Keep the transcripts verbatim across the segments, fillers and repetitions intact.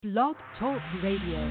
Blog Talk Radio.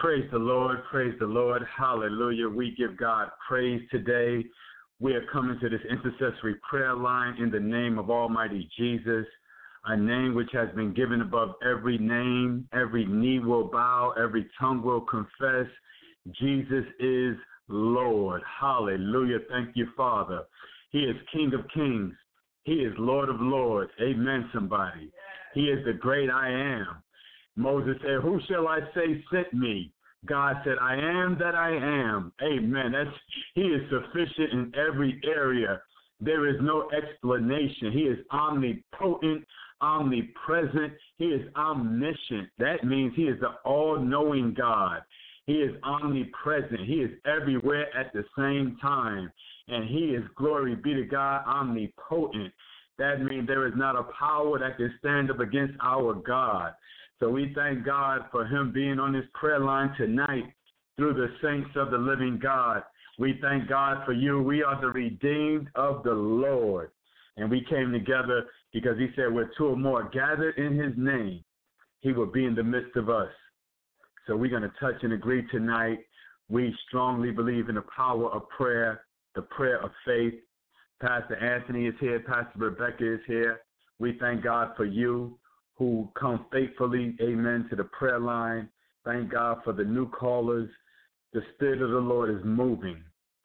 Praise the Lord, praise the Lord, hallelujah. We give God praise today. We are coming to this intercessory prayer line in the name of Almighty Jesus, a name which has been given above every name. Every knee will bow, every tongue will confess Jesus is Lord. Hallelujah. Thank you, Father. He is King of kings. He is Lord of lords. Amen, somebody. He is the great I am. Moses said, who shall I say sent me? God said, I am that I am. Amen. That's, he is sufficient in every area. There is no explanation. He is omnipotent, omnipresent. He is omniscient. That means he is the all-knowing God. He is omnipresent. He is everywhere at the same time. And he is, glory be to God, omnipotent. That means there is not a power that can stand up against our God. So we thank God for him being on this prayer line tonight through the saints of the living God. We thank God for you. We are the redeemed of the Lord. And we came together because he said we're two or more gathered in his name. He will be in the midst of us. So we're going to touch and agree tonight. We strongly believe in the power of prayer, the prayer of faith. Pastor Anthony is here. Pastor Rebecca is here. We thank God for you who come faithfully, amen, to the prayer line. Thank God for the new callers. The Spirit of the Lord is moving.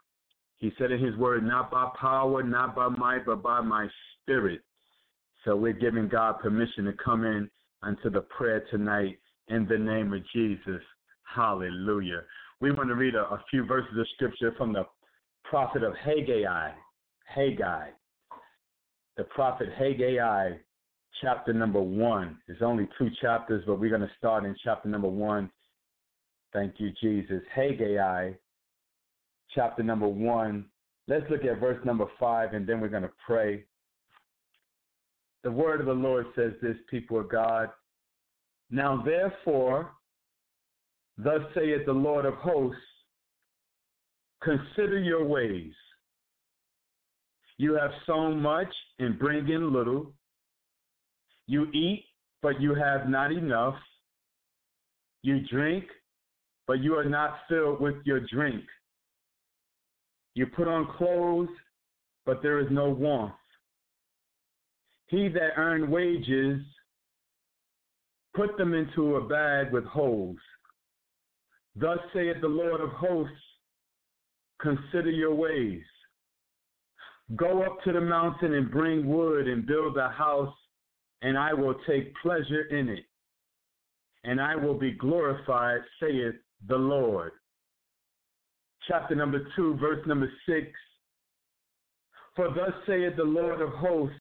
He said in his word, not by power, not by might, but by my Spirit. So we're giving God permission to come in unto the prayer tonight in the name of Jesus. Hallelujah. We want to read a, a few verses of scripture from the prophet of Haggai. Haggai. The prophet Haggai, chapter number one. There's only two chapters, but we're going to start in chapter number one. Thank you, Jesus. Haggai, chapter number one. Let's look at verse number five, and then we're going to pray. The word of the Lord says this, people of God. Now, therefore, thus saith the Lord of hosts, consider your ways. You have sown much and bring in little. You eat, but you have not enough. You drink, but you are not filled with your drink. You put on clothes, but there is no warmth. He that earned wages, put them into a bag with holes. Thus saith the Lord of hosts, consider your ways. Go up to the mountain and bring wood and build a house, and I will take pleasure in it, and I will be glorified, saith the Lord. Chapter number two, verse number six. For thus saith the Lord of hosts,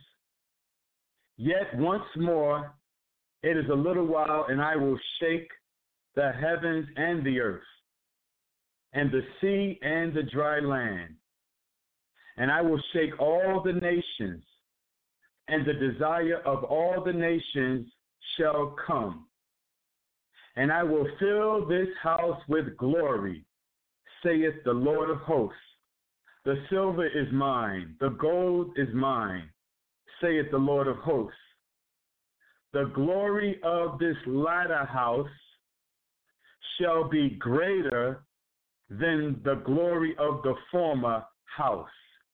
yet once more it is a little while, and I will shake the heavens and the earth, and the sea and the dry land. And I will shake all the nations, and the desire of all the nations shall come. And I will fill this house with glory, saith the Lord of hosts. The silver is mine, the gold is mine, saith the Lord of hosts. The glory of this latter house shall be greater than the glory of the former house,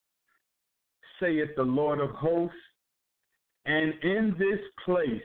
saith the Lord of hosts. And in this place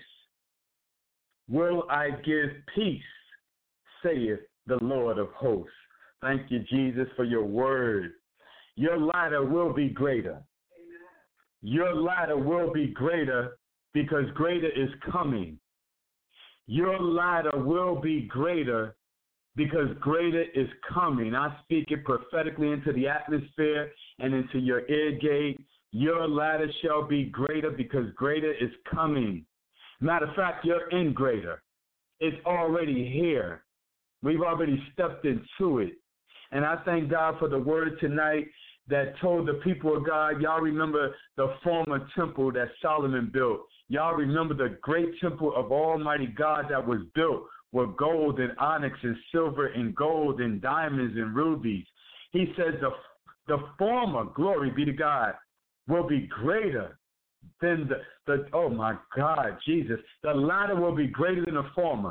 will I give peace, saith the Lord of hosts. Thank you, Jesus, for your word. Your latter will be greater. Amen. Your latter will be greater because greater is coming. Your latter will be greater because greater is coming. I speak it prophetically into the atmosphere and into your ear gate. Your latter shall be greater because greater is coming. Matter of fact, you're in greater. It's already here. We've already stepped into it. And I thank God for the word tonight that told the people of God, y'all remember the former temple that Solomon built. Y'all remember the great temple of Almighty God that was built with gold and onyx and silver and gold and diamonds and rubies. He says the, the former, glory be to God, will be greater than the, the, oh my God, Jesus. The latter will be greater than the former.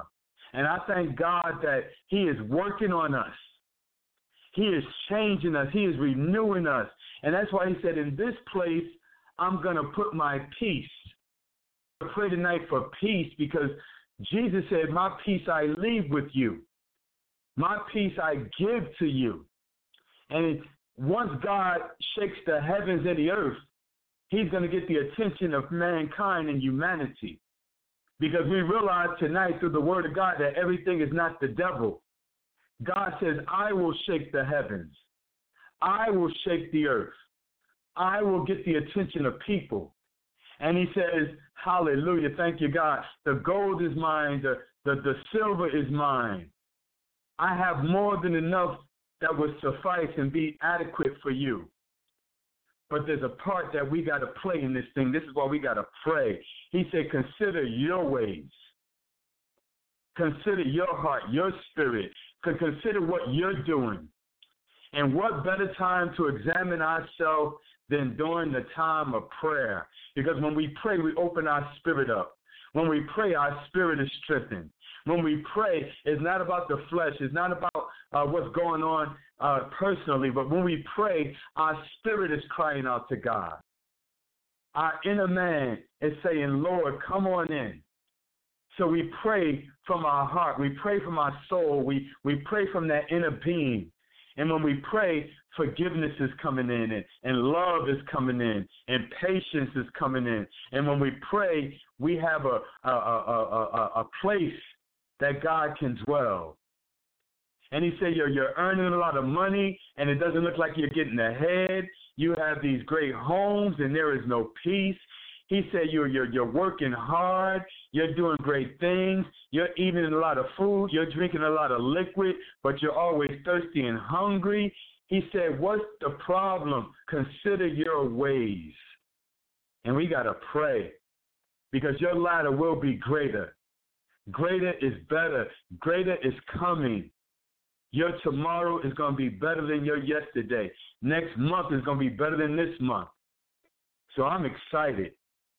And I thank God that he is working on us. He is changing us. He is renewing us. And that's why he said, in this place, I'm going to put my peace. I pray tonight for peace because Jesus said, my peace I leave with you. My peace I give to you. And it, once God shakes the heavens and the earth, he's going to get the attention of mankind and humanity. Because we realize tonight through the word of God that everything is not the devil. God says, I will shake the heavens. I will shake the earth. I will get the attention of people. And he says, hallelujah, thank you, God. The gold is mine. The, the, the silver is mine. I have more than enough that would suffice and be adequate for you. But there's a part that we got to play in this thing. This is why we got to pray. He said, consider your ways. Consider your heart, your spirit. Consider what you're doing. And what better time to examine ourselves than during the time of prayer? Because when we pray, we open our spirit up. When we pray, our spirit is strengthened. When we pray, it's not about the flesh. It's not about uh, what's going on uh, personally. But when we pray, our spirit is crying out to God. Our inner man is saying, Lord, come on in. So we pray from our heart. We pray from our soul. We, we pray from that inner being. And when we pray, forgiveness is coming in, and, and love is coming in, and patience is coming in. And when we pray, we have a, a, a, a, a place that God can dwell. And he said, you're, you're earning a lot of money, and it doesn't look like you're getting ahead. You have these great homes, and there is no peace. He said, you're, you're, you're working hard. You're doing great things. You're eating a lot of food. You're drinking a lot of liquid, but you're always thirsty and hungry. He said, what's the problem? Consider your ways. And we got to pray because your ladder will be greater. Greater is better. Greater is coming. Your tomorrow is going to be better than your yesterday. Next month is going to be better than this month. So I'm excited.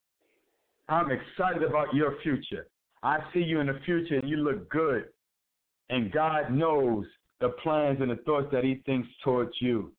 I'm excited about your future. I see you in the future and you look good. And God knows the plans and the thoughts that he thinks towards you.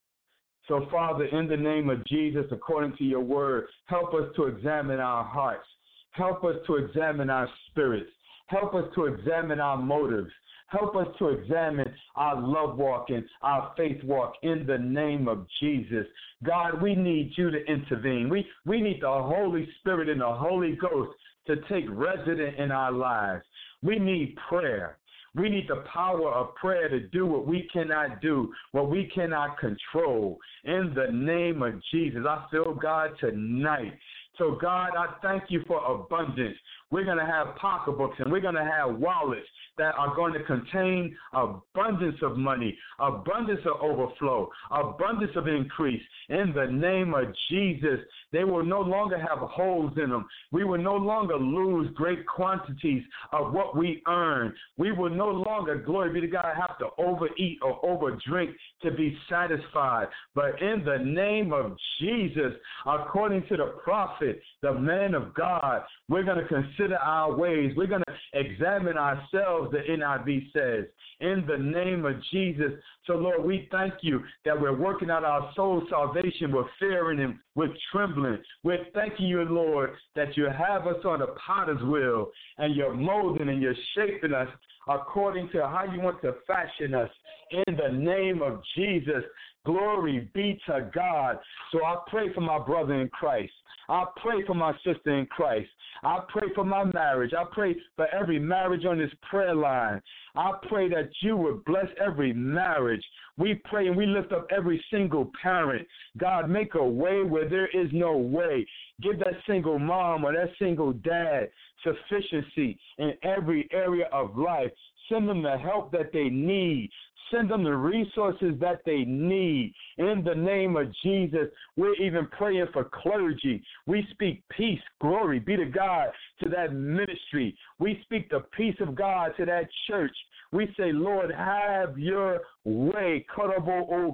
So, Father, in the name of Jesus, according to your word, help us to examine our hearts. Help us to examine our spirits. Help us to examine our motives. Help us to examine our love walk and our faith walk in the name of Jesus. God, we need you to intervene. We, we need the Holy Spirit and the Holy Ghost to take residence in our lives. We need prayer. We need the power of prayer to do what we cannot do, what we cannot control. In the name of Jesus, I feel God tonight. So, God, I thank you for abundance. We're going to have pocketbooks and we're going to have wallets that are going to contain abundance of money, abundance of overflow, abundance of increase. In the name of Jesus, they will no longer have holes in them. We will no longer lose great quantities of what we earn. We will no longer, glory be to God, have to overeat or overdrink to be satisfied. But in the name of Jesus, according to the prophet, the man of God, we're going to consider our ways. We're going to examine ourselves, the N I V says, in the name of Jesus. So, Lord, we thank you that we're working out our soul salvation with fear and with trembling. We're thanking you, Lord, that you have us on a potter's wheel and you're molding and you're shaping us according to how you want to fashion us. In the name of Jesus, glory be to God. So I pray for my brother in Christ. I pray for my sister in Christ. I pray for my marriage. I pray for every marriage on this prayer line. I pray that you would bless every marriage. We pray and we lift up every single parent. God, make a way where there is no way. Give that single mom or that single dad sufficiency in every area of life. Send them the help that they need. Send them the resources that they need. In the name of Jesus, we're even praying for clergy. We speak peace, glory be to God, to that ministry. We speak the peace of God to that church. We say, Lord, have your way. Oh,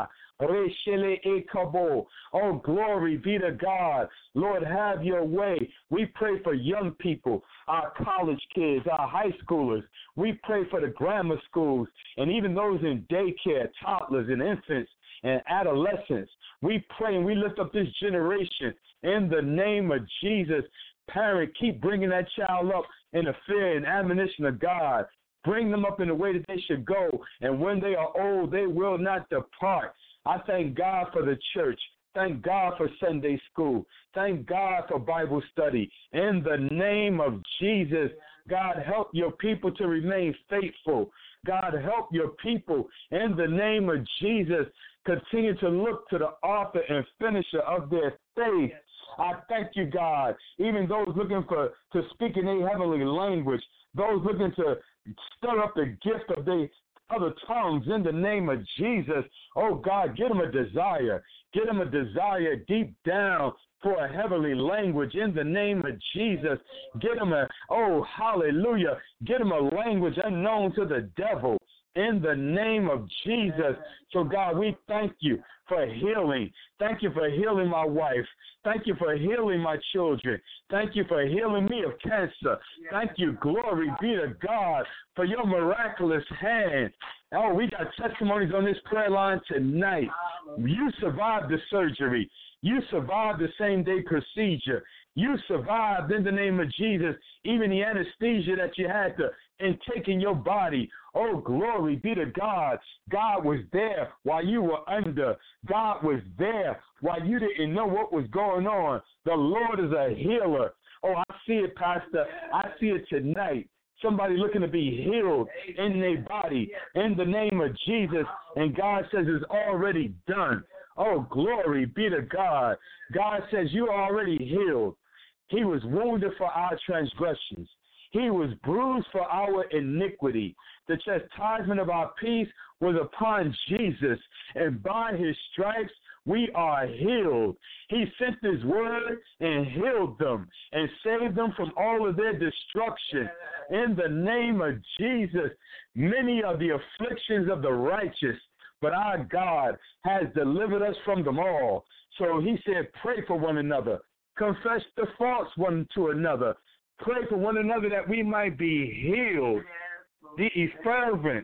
glory be to God. Lord, have your way. We pray for young people, our college kids, our high schoolers. We pray for the grammar schools and even those in daycare, toddlers and infants and adolescents. We pray and we lift up this generation in the name of Jesus. Parent, keep bringing that child up in the fear and admonition of God. Bring them up in the way that they should go, and when they are old, they will not depart. I thank God for the church. Thank God for Sunday school. Thank God for Bible study. In the name of Jesus, God, help your people to remain faithful. God, help your people. In the name of Jesus, continue to look to the author and finisher of their faith. I thank you, God. Even those looking for to speak in a heavenly language, those looking to stir up the gift of the other tongues in the name of Jesus. Oh, God, give them a desire. Give them a desire deep down for a heavenly language in the name of Jesus. Give them a, oh, hallelujah. Give them a language unknown to the devil in the name of Jesus. So, God, we thank you for healing. Thank you for healing my wife. Thank you for healing my children. Thank you for healing me of cancer. Thank you, glory be to God, for your miraculous hand. Oh, we got testimonies on this prayer line tonight. You survived the surgery. You survived the same-day procedure. You survived in the name of Jesus, even the anesthesia that you had to intake in your body. Oh, glory be to God. God was there while you were under. God was there while you didn't know what was going on. The Lord is a healer. Oh, I see it, Pastor. I see it tonight. Somebody looking to be healed in their body in the name of Jesus. And God says it's already done. Oh, glory be to God. God says you're already healed. He was wounded for our transgressions. He was bruised for our iniquity. The chastisement of our peace was upon Jesus, and by his stripes we are healed. He sent his word and healed them and saved them from all of their destruction. In the name of Jesus, many are the afflictions of the righteous, but our God has delivered us from them all. So he said, pray for one another. Confess the faults one to another. Pray for one another that we might be healed. The fervent,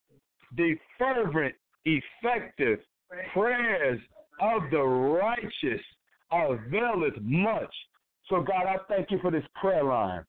the fervent, effective prayers of the righteous availeth much. So, God, I thank you for this prayer line.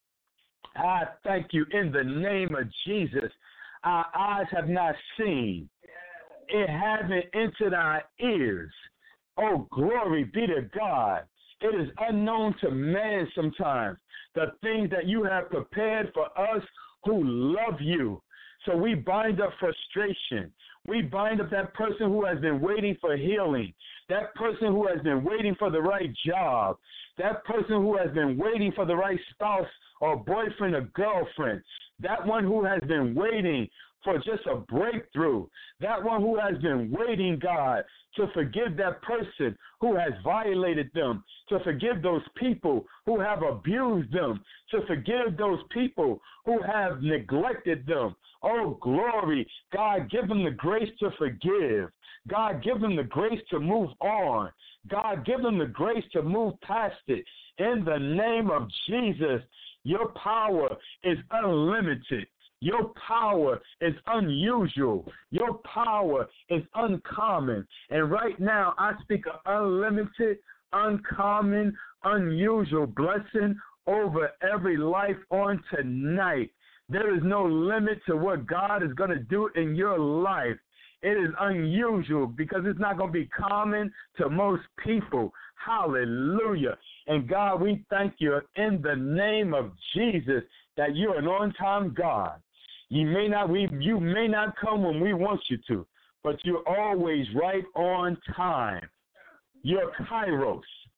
I thank you in the name of Jesus. Our eyes have not seen. It hasn't entered our ears. Oh, glory be to God. It is unknown to man sometimes, the things that you have prepared for us who love you. So we bind up frustration. We bind up that person who has been waiting for healing, that person who has been waiting for the right job, that person who has been waiting for the right spouse or boyfriend or girlfriend, that one who has been waiting for just a breakthrough, that one who has been waiting, God, to forgive that person who has violated them, to forgive those people who have abused them, to forgive those people who have neglected them. Oh, glory. God, give them the grace to forgive. God, give them the grace to move on. God, give them the grace to move past it. In the name of Jesus, your power is unlimited. Your power is unusual. Your power is uncommon. And right now, I speak an unlimited, uncommon, unusual blessing over every life on tonight. There is no limit to what God is going to do in your life. It is unusual because it's not going to be common to most people. Hallelujah. And God, we thank you in the name of Jesus that you're an on-time God. You may not we you may not come when we want you to, but you're always right on time. You're Kairos.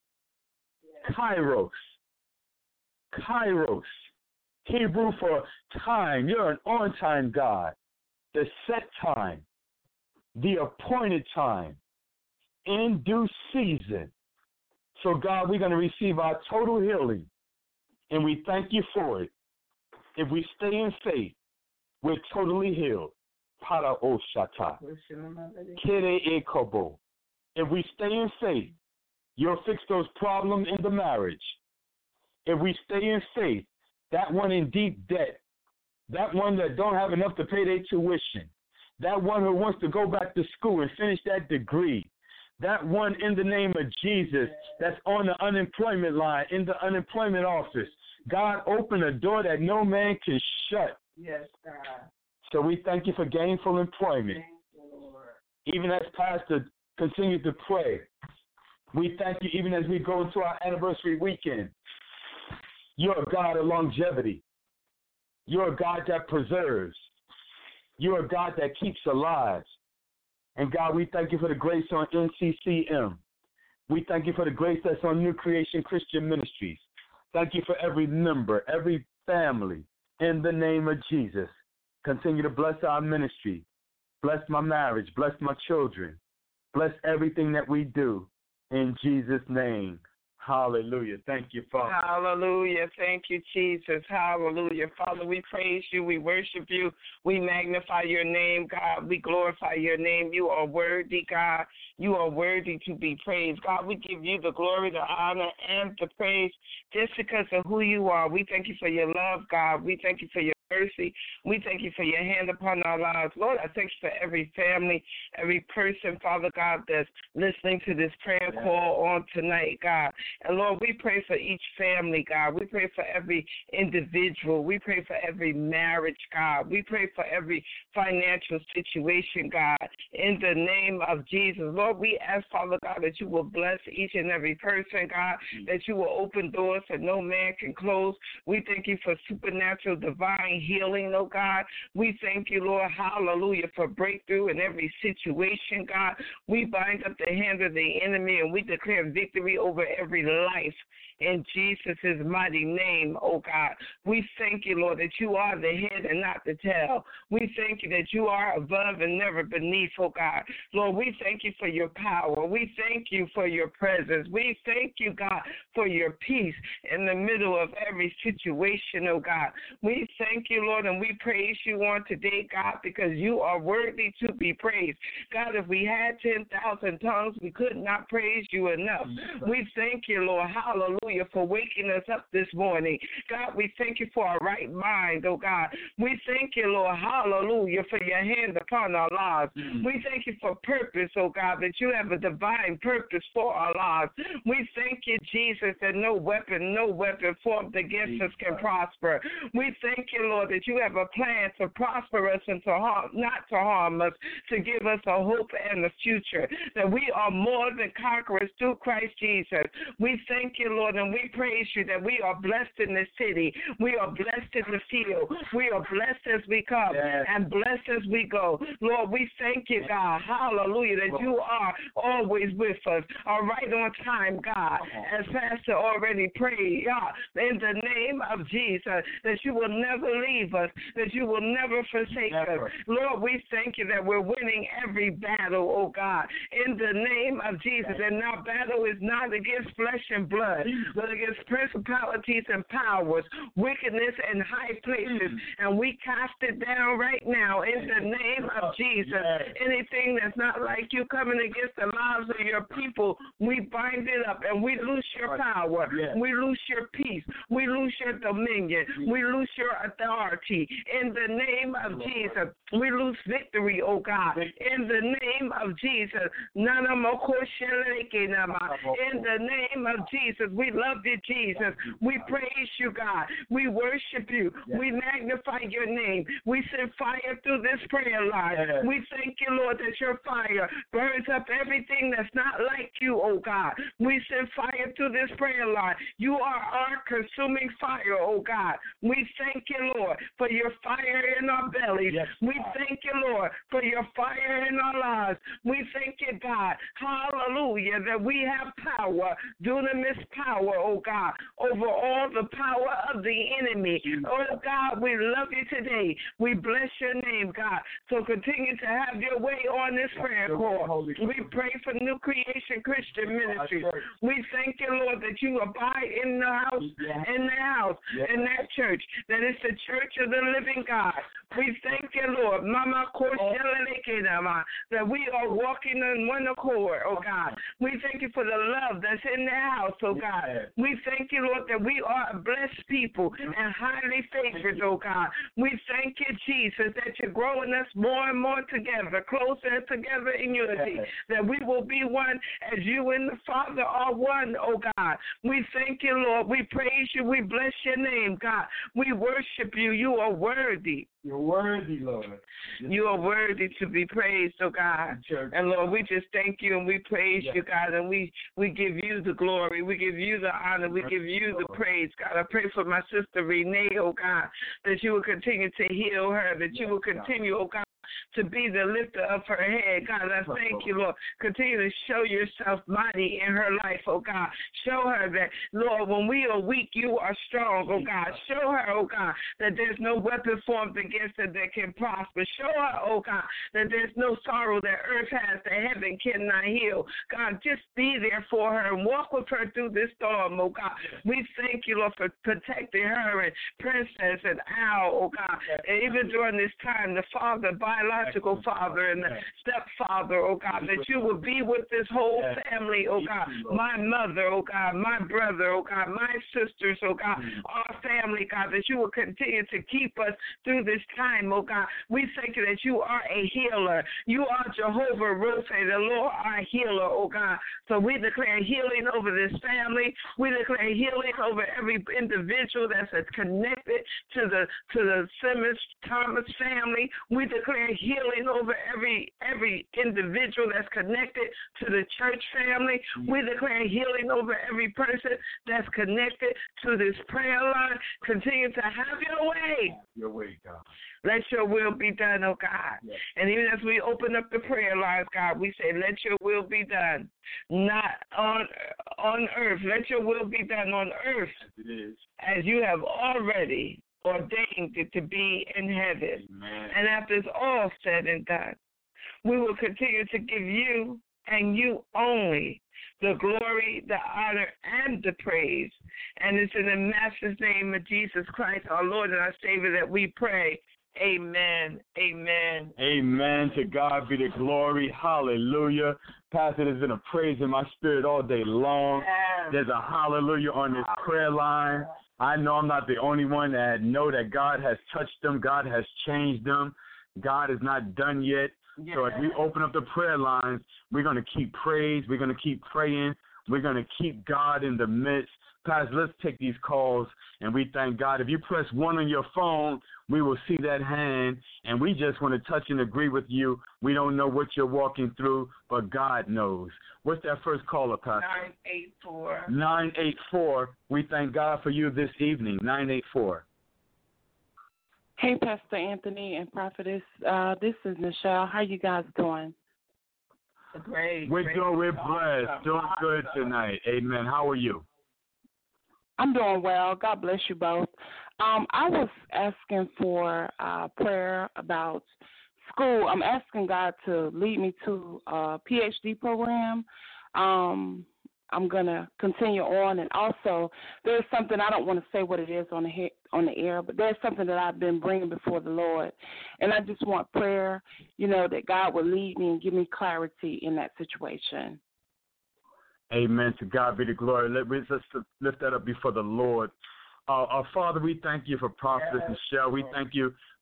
Kairos. Kairos. Hebrew for time. You're an on-time God. the set time, the appointed time, in due season. So, God, we're going to receive our total healing, and we thank you for it. If we stay in faith, we're totally healed. Para o shata. Kere e kobo. If we stay in faith, you'll fix those problems in the marriage. If we stay in faith, that one in deep debt, that one that don't have enough to pay their tuition, that one who wants to go back to school and finish that degree, that one in the name of Jesus that's on the unemployment line, in the unemployment office, God, open a door that no man can shut. Yes, God. So we thank you for gainful employment. Thank you, Lord. Even as Pastor continues to pray, we thank you even as we go into our anniversary weekend. You're a God of longevity. You're a God that preserves. You're a God that keeps alive. And God, we thank you for the grace on N C C M. We thank you for the grace that's on New Creation Christian Ministries. Thank you for every member, every family, in the name of Jesus. Continue to bless our ministry. Bless my marriage. Bless my children. Bless everything that we do. In Jesus' name. Hallelujah. Thank you, Father. Hallelujah. Thank you, Jesus. Hallelujah. Father, we praise you. We worship you. We magnify your name, God. We glorify your name. You are worthy, God. You are worthy to be praised. God, we give you the glory, the honor, and the praise just because of who you are. We thank you for your love, God. We thank you for your mercy. We thank you for your hand upon our lives. Lord, I thank you for every family, every person, Father God, that's listening to this prayer call on tonight, God. And Lord, we pray for each family, God. We pray for every individual. We pray for every marriage, God. We pray for every financial situation, God. In the name of Jesus, Lord, we ask, Father God, that you will bless each and every person, God, that you will open doors that no man can close. We thank you for supernatural, divine healing, oh God. We thank you, Lord, hallelujah, for breakthrough in every situation, God. We bind up the hand of the enemy and we declare victory over every life in Jesus' mighty name, oh God. We thank you, Lord, that you are the head and not the tail. We thank you that you are above and never beneath, oh God. Lord, we thank you for your power. We thank you for your presence. We thank you, God, for your peace in the middle of every situation, oh God. We thank you, Lord, and we praise you on today, God, because you are worthy to be praised. God, if we had ten thousand tongues, we could not praise you enough. We thank you, Lord, hallelujah, for waking us up this morning. God, we thank you for our right mind, oh God. We thank you, Lord, hallelujah, for your hand upon our lives. Mm-hmm. We thank you for purpose, oh God, that you have a divine purpose for our lives. We thank you, Jesus, that no weapon, no weapon formed against us can prosper. We thank you, Lord, that you have a plan to prosper us and to harm, not to harm us, to give us a hope and a future, that we are more than conquerors through Christ Jesus. We thank you, Lord, and we praise you that we are blessed in the city. We are blessed in the field. We are blessed as we come yes. and blessed as we go. Lord, we thank you, God, hallelujah, that you are always with us, are right on time, God, as Pastor already prayed, God, in the name of Jesus, that you will never leave us, that you will never forsake never. us. Lord, we thank you that we're winning every battle, oh God, in the name of Jesus, and our battle is not against flesh and blood, but against principalities and powers, wickedness in high places, and we cast it down right now in the name of Jesus. Anything that's not like you coming against the lives of your people, we bind it up and we lose your power. We lose your peace. We lose your dominion. We lose your authority. In the name of Jesus, we lose victory, oh God. In the name of Jesus. In the name of Jesus, we love you, Jesus. We praise you, God. We worship you. We magnify your name. We send fire through this prayer line. We thank you, Lord, that your fire burns up everything that's not like you, oh God. We send fire through this prayer line. You are our consuming fire, oh God. We thank you, Lord. Lord, for your fire in our bellies. Yes, we thank you, Lord, for your fire in our lives. We thank you, God, hallelujah, that we have power, dunamis power, oh God, over all the power of the enemy. Oh God, we love you today. We bless your name, God. So continue to have your way on this prayer call. We pray for New Creation Christian Ministry. We thank you, Lord, that you abide in the house, in the house, in that church, that it's the church of the living God. We thank you, Lord, Mama that we are walking in one accord, oh God. We thank you for the love that's in the house, oh God. We thank you, Lord, that we are a blessed people and highly favored, oh God. We thank you, Jesus, that you're growing us more and more together, closer together in unity, that we will be one as you and the Father are one, oh God. We thank you, Lord. We praise you. We bless your name, God. We worship you. You are worthy. You're worthy, Lord. You are worthy to be praised, oh God. And Lord, we just thank you and we praise yes. you, God, and we, we give you the glory. We give you the honor. We give you the praise, God. I pray for my sister Renee, oh God, that you will continue to heal her, that you will continue, oh God, to be the lifter of her head. God, I thank you, Lord. Continue to show yourself mighty in her life, oh God. Show her that, Lord, when we are weak, you are strong, oh God. Show her, oh God, that there's no weapon formed against her that can prosper. Show her, oh God, that there's no sorrow that earth has that heaven cannot heal. God, just be there for her and walk with her through this storm, oh God. We thank you, Lord, for protecting her and Princess and Al, oh God. And even during this time, the Father, biological father and the stepfather, oh God, that you will be with this whole family, oh God. My mother, oh God, my brother, oh God, my sisters, oh God, our family, God, that you will continue to keep us through this time, oh God. We thank you that you are a healer. You are Jehovah Rapha, the Lord our healer, oh God. So we declare healing over this family. We declare healing over every individual that's connected to the to the Simmons Thomas family. We declare healing over every every individual that's connected to the church family. We declare healing over every person that's connected to this prayer line. Continue to have your way. Your way, God. Let your will be done, oh God. Yes. And even as we open up the prayer lines, God, we say, let your will be done, not on on earth. Let your will be done on earth as it is, as you have already ordained it to be in heaven. Amen. And after it's all said and done, we will continue to give you and you only the glory, the honor, and the praise. And it's in the master's name of Jesus Christ, our Lord and our Savior, that we pray. Amen. Amen. Amen. To God be the glory. Hallelujah. Pastor, there's been a praise in my spirit all day long. Yes. There's a hallelujah on this prayer line. I know I'm not the only one that know that God has touched them. God has changed them. God is not done yet. Yes. So as we open up the prayer lines, we're going to keep praise. We're going to keep praying. We're going to keep God in the midst. Pastor, let's take these calls, and we thank God. If you press one on your phone, we will see that hand, and we just want to touch and agree with you. We don't know what you're walking through, but God knows. What's that first caller, Pastor? nine eight four. nine eight four. We thank God for you this evening, nine eight four. Hey, Pastor Anthony and Prophetess. Uh, this is Michelle. How you guys doing? Great. We're great. doing, we're blessed, doing good tonight. Amen. How are you? I'm doing well. God bless you both. Um, I was asking for uh, prayer about school. I'm asking God to lead me to a P H D program. Um, I'm going to continue on. And also, there's something, I don't want to say what it is on the, he- on the air, but there's something that I've been bringing before the Lord. And I just want prayer, you know, that God will lead me and give me clarity in that situation. Amen. To God be the glory. Let, let's lift that up before the Lord. Uh, our Father, we thank you for Prophetess yes. Michelle. We thank you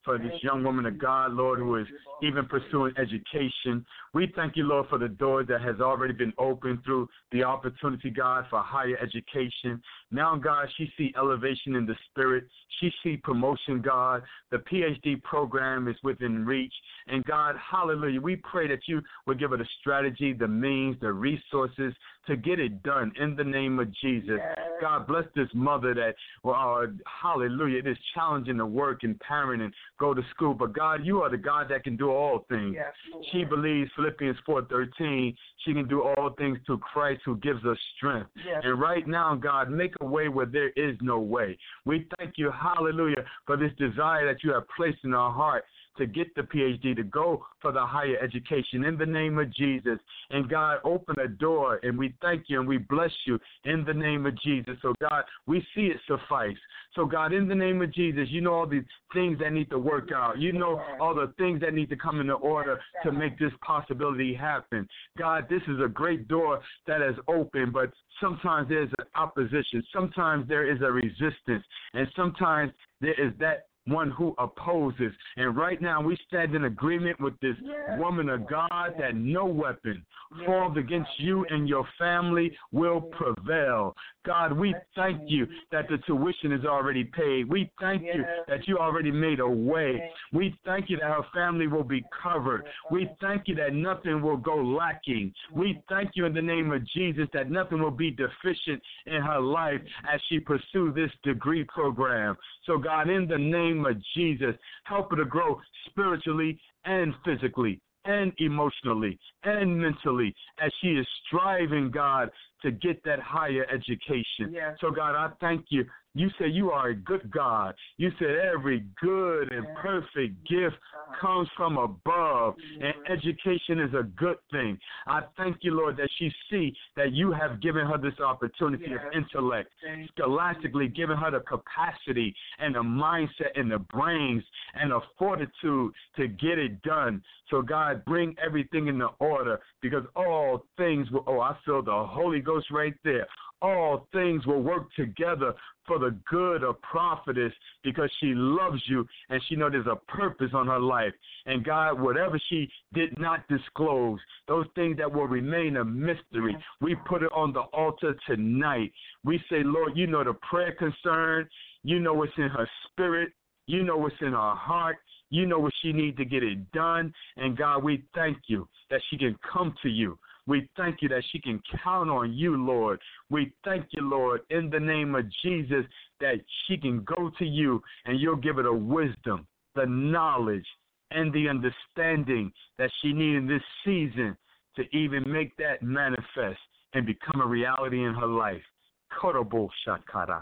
for this young woman of God, Lord, who is even pursuing education. We thank you, Lord, for the door that has already been opened through the opportunity, God, for higher education. Now, God, she see elevation in the spirit. She see promotion, God. The P H D program is within reach. And, God, hallelujah, we pray that you would give her the strategy, the means, the resources to get it done in the name of Jesus. Yes. God, bless this mother that, well, uh, hallelujah, it is challenging to work and parent and go to school. But, God, you are the God that can do all things. Yes, she believes Philippians four thirteen, she can do all things through Christ who gives us strength. Yes. And right now, God, make a way where there is no way. We thank you, hallelujah, for this desire that you have placed in our heart to get the P H D, to go for the higher education in the name of Jesus. And God, open a door, and we thank you and we bless you in the name of Jesus. So God, we see it suffice. So God, in the name of Jesus, you know all the things that need to work out. You know all the things that need to come into order to make this possibility happen. God, this is a great door that has opened, but sometimes there's an opposition. Sometimes there is a resistance, and sometimes there is that one who opposes. And right now we stand in agreement with this yes. woman of God that no weapon yes. formed against you and your family will prevail. God, we thank you that the tuition is already paid. We thank yes. you that you already made a way. We thank you that her family will be covered. We thank you that nothing will go lacking. We thank you in the name of Jesus that nothing will be deficient in her life as she pursues this degree program. So God, in the name of Jesus, help her to grow spiritually and physically and emotionally and mentally as she is striving, God, to get that higher education. Yes. So, God, I thank you. You say you are a good God. You said every good and perfect gift comes from above, and education is a good thing. I thank you, Lord, that she see that you have given her this opportunity yes. of intellect, scholastically given her the capacity and the mindset and the brains and the fortitude to get it done. So, God, bring everything into order, because all things will, oh, I feel the Holy Ghost right there. All things will work together for the good of prophetess, because she loves you and she knows there's a purpose on her life. And God, whatever she did not disclose, those things that will remain a mystery, we put it on the altar tonight. We say, Lord, you know the prayer concern. You know what's in her spirit. You know what's in her heart. You know what she needs to get it done. And God, we thank you that she can come to you. We thank you that she can count on you, Lord. We thank you, Lord, in the name of Jesus, that she can go to you and you'll give her the wisdom, the knowledge, and the understanding that she needs in this season to even make that manifest and become a reality in her life. Korobo shakara.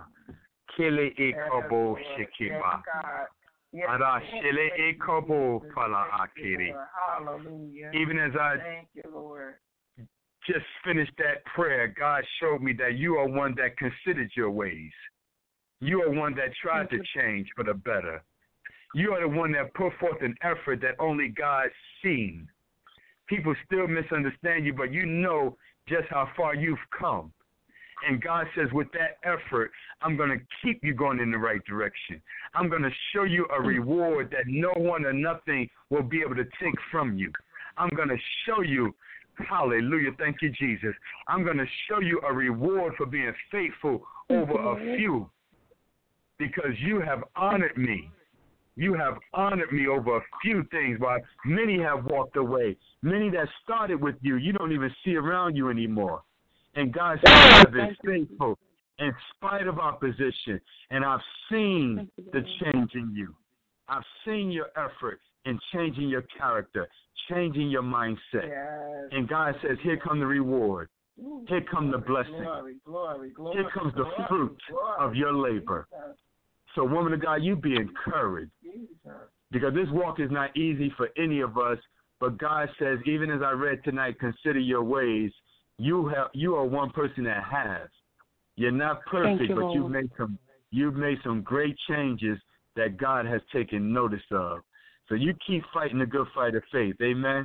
Kele ekobo shikiba. Arashele ekobo pala akiri. Hallelujah. Even as I thank you, Lord. just finished that prayer, God showed me that you are one that considered your ways. You are one that tried to change for the better. You are the one that put forth an effort that only God seen. People still misunderstand you, but you know just how far you've come. And God says, with that effort, I'm going to keep you going in the right direction. I'm going to show you a reward that no one or nothing will be able to take from you. I'm going to show you, hallelujah, thank you, Jesus. I'm going to show you a reward for being faithful over a few, because you have honored me. You have honored me over a few things, while many have walked away. Many that started with you, you don't even see around you anymore. And God says, I have been faithful in spite of opposition, and I've seen the change in you. I've seen your effort in changing your character, changing your mindset. Yes. And God says, here come the reward. Here come the blessing. Glory, glory, glory, here comes the glory, fruit glory, of your labor. Jesus. So, woman of God, you be encouraged. Jesus. Because this walk is not easy for any of us, but God says, even as I read tonight, consider your ways. You have, you are one person that has. You're not perfect, you, but Lord. you've made some you've made some great changes that God has taken notice of. So you keep fighting the good fight of faith. Amen.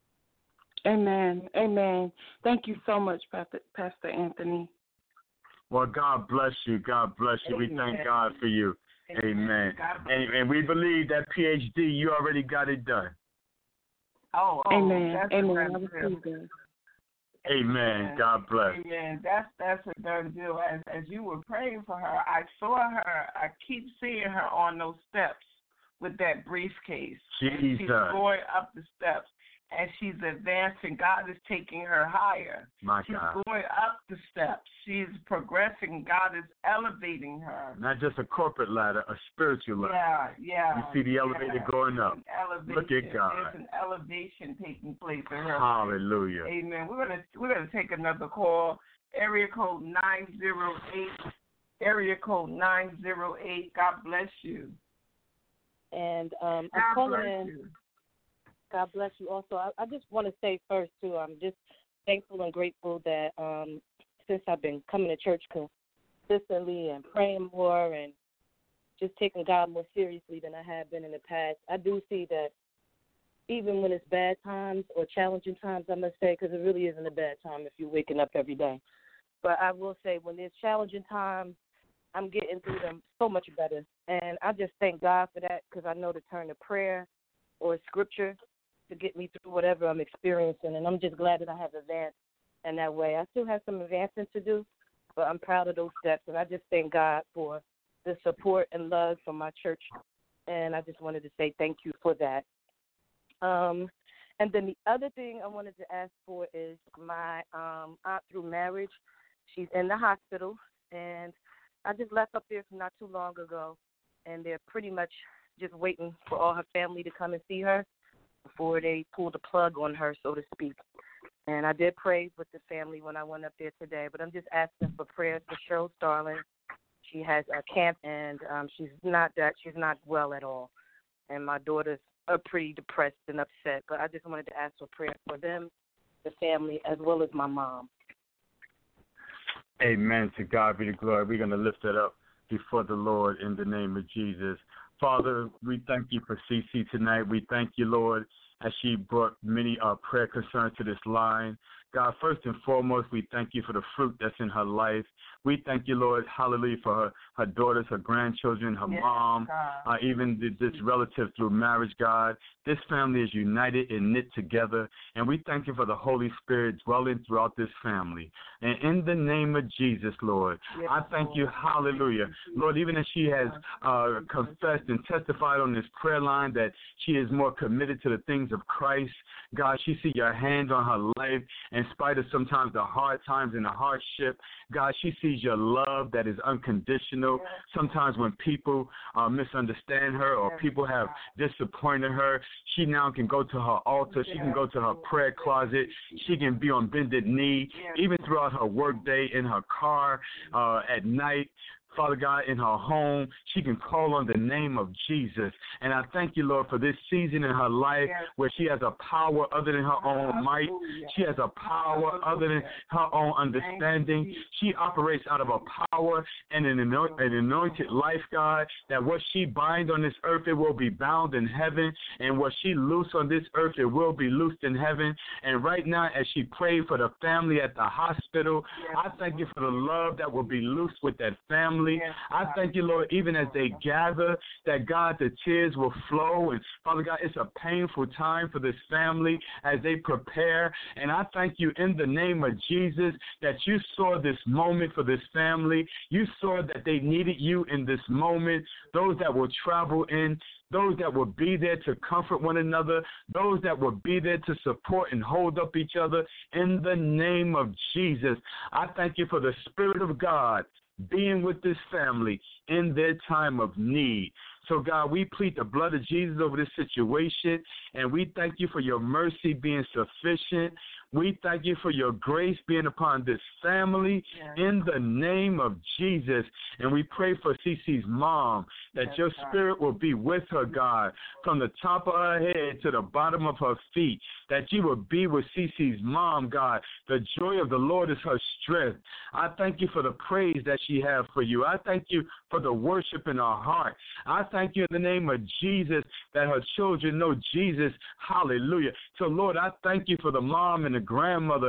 Amen. Amen. Thank you so much, Pastor, Pastor Anthony. Well, God bless you. God bless you. We thank God for you. Amen. And, and we believe that P H D, you already got it done. Oh, oh Amen. that's Amen. a I done deal. receive that. Amen. God bless. Amen. That's that's a done deal. As as you were praying for her, I saw her. I keep seeing her on those steps with that briefcase. Jesus. She's going up the steps. And she's advancing. God is taking her higher. My she's God. going up the steps. She's progressing. God is elevating her. Not just a corporate ladder, a spiritual ladder. Yeah, yeah. You see the elevator yeah. going up. Look at God. There's an elevation taking place in her. Hallelujah. Amen. We're gonna we're gonna take another call. Area code nine zero eight. Area code nine zero eight. God bless you. And um, God I'm calling bless in. you. God bless you also. I, I just want to say first, too, I'm just thankful and grateful that um, since I've been coming to church consistently and praying more and just taking God more seriously than I have been in the past, I do see that even when it's bad times or challenging times, I must say, because it really isn't a bad time if you're waking up every day. But I will say when there's challenging times, I'm getting through them so much better. And I just thank God for that because I know to turn to prayer or scripture to get me through whatever I'm experiencing, and I'm just glad that I have advanced in that way. I still have some advancing to do, but I'm proud of those steps, and I just thank God for the support and love from my church, and I just wanted to say thank you for that. Um, and then the other thing I wanted to ask for is my um, aunt through marriage. She's in the hospital, and I just left up there not too long ago, and they're pretty much just waiting for all her family to come and see her before they pull the plug on her, so to speak. And I did pray with the family when I went up there today, but I'm just asking for prayers for Cheryl Starling. She has a cancer, and um, she's not that she's not well at all. And my daughters are pretty depressed and upset, but I just wanted to ask for prayer for them, the family, as well as my mom. Amen. To God be the glory. We're going to lift it up before the Lord in the name of Jesus. Father, we thank you for C C tonight. We thank you, Lord, as she brought many uh, prayer concerns to this line. God, first and foremost, we thank you for the fruit that's in her life. We thank you, Lord, hallelujah, for her, her daughters, her grandchildren, her yes, mom, uh, even the, this relative through marriage, God. This family is united and knit together, and we thank you for the Holy Spirit dwelling throughout this family. And in the name of Jesus, Lord, yes, I thank you, hallelujah. Lord, even as she has uh, confessed and testified on this prayer line that she is more committed to the things of Christ, God, she see your hand on her life in spite of sometimes the hard times and the hardship. God, she sees your love that is unconditional. Sometimes when people uh, misunderstand her or people have disappointed her, she now can go to her altar. She can go to her prayer closet. She can be on bended knee, even throughout her work day, in her car, uh, at night. Father God, in her home, she can call on the name of Jesus. And I thank you, Lord, for this season in her life yes. where she has a power other than her own might. She has a power other than her own understanding. She operates out of a power and an anointed life, God, that what she binds on this earth, it will be bound in heaven. And what she loose on this earth, it will be loosed in heaven. And right now, as she prayed for the family at the hospital, I thank you for the love that will be loosed with that family. I thank you, Lord, even as they gather, that, God, the tears will flow. And, Father God, it's a painful time for this family as they prepare. And I thank you in the name of Jesus that you saw this moment for this family. You saw that they needed you in this moment, those that will travel in, those that will be there to comfort one another, those that will be there to support and hold up each other. In the name of Jesus, I thank you for the Spirit of God being with this family in their time of need. So, God, we plead the blood of Jesus over this situation, and we thank you for your mercy being sufficient. We thank you for your grace being upon this family yes. in the name of Jesus. And we pray for Cece's mom, that yes, your spirit will be with her, God, from the top of her head to the bottom of her feet, that you will be with Cece's mom, God. The joy of the Lord is her strength. I thank you for the praise that she has for you. I thank you for the worship in her heart. I thank you in the name of Jesus that her children know Jesus. Hallelujah. So, Lord, I thank you for the mom and the grandmother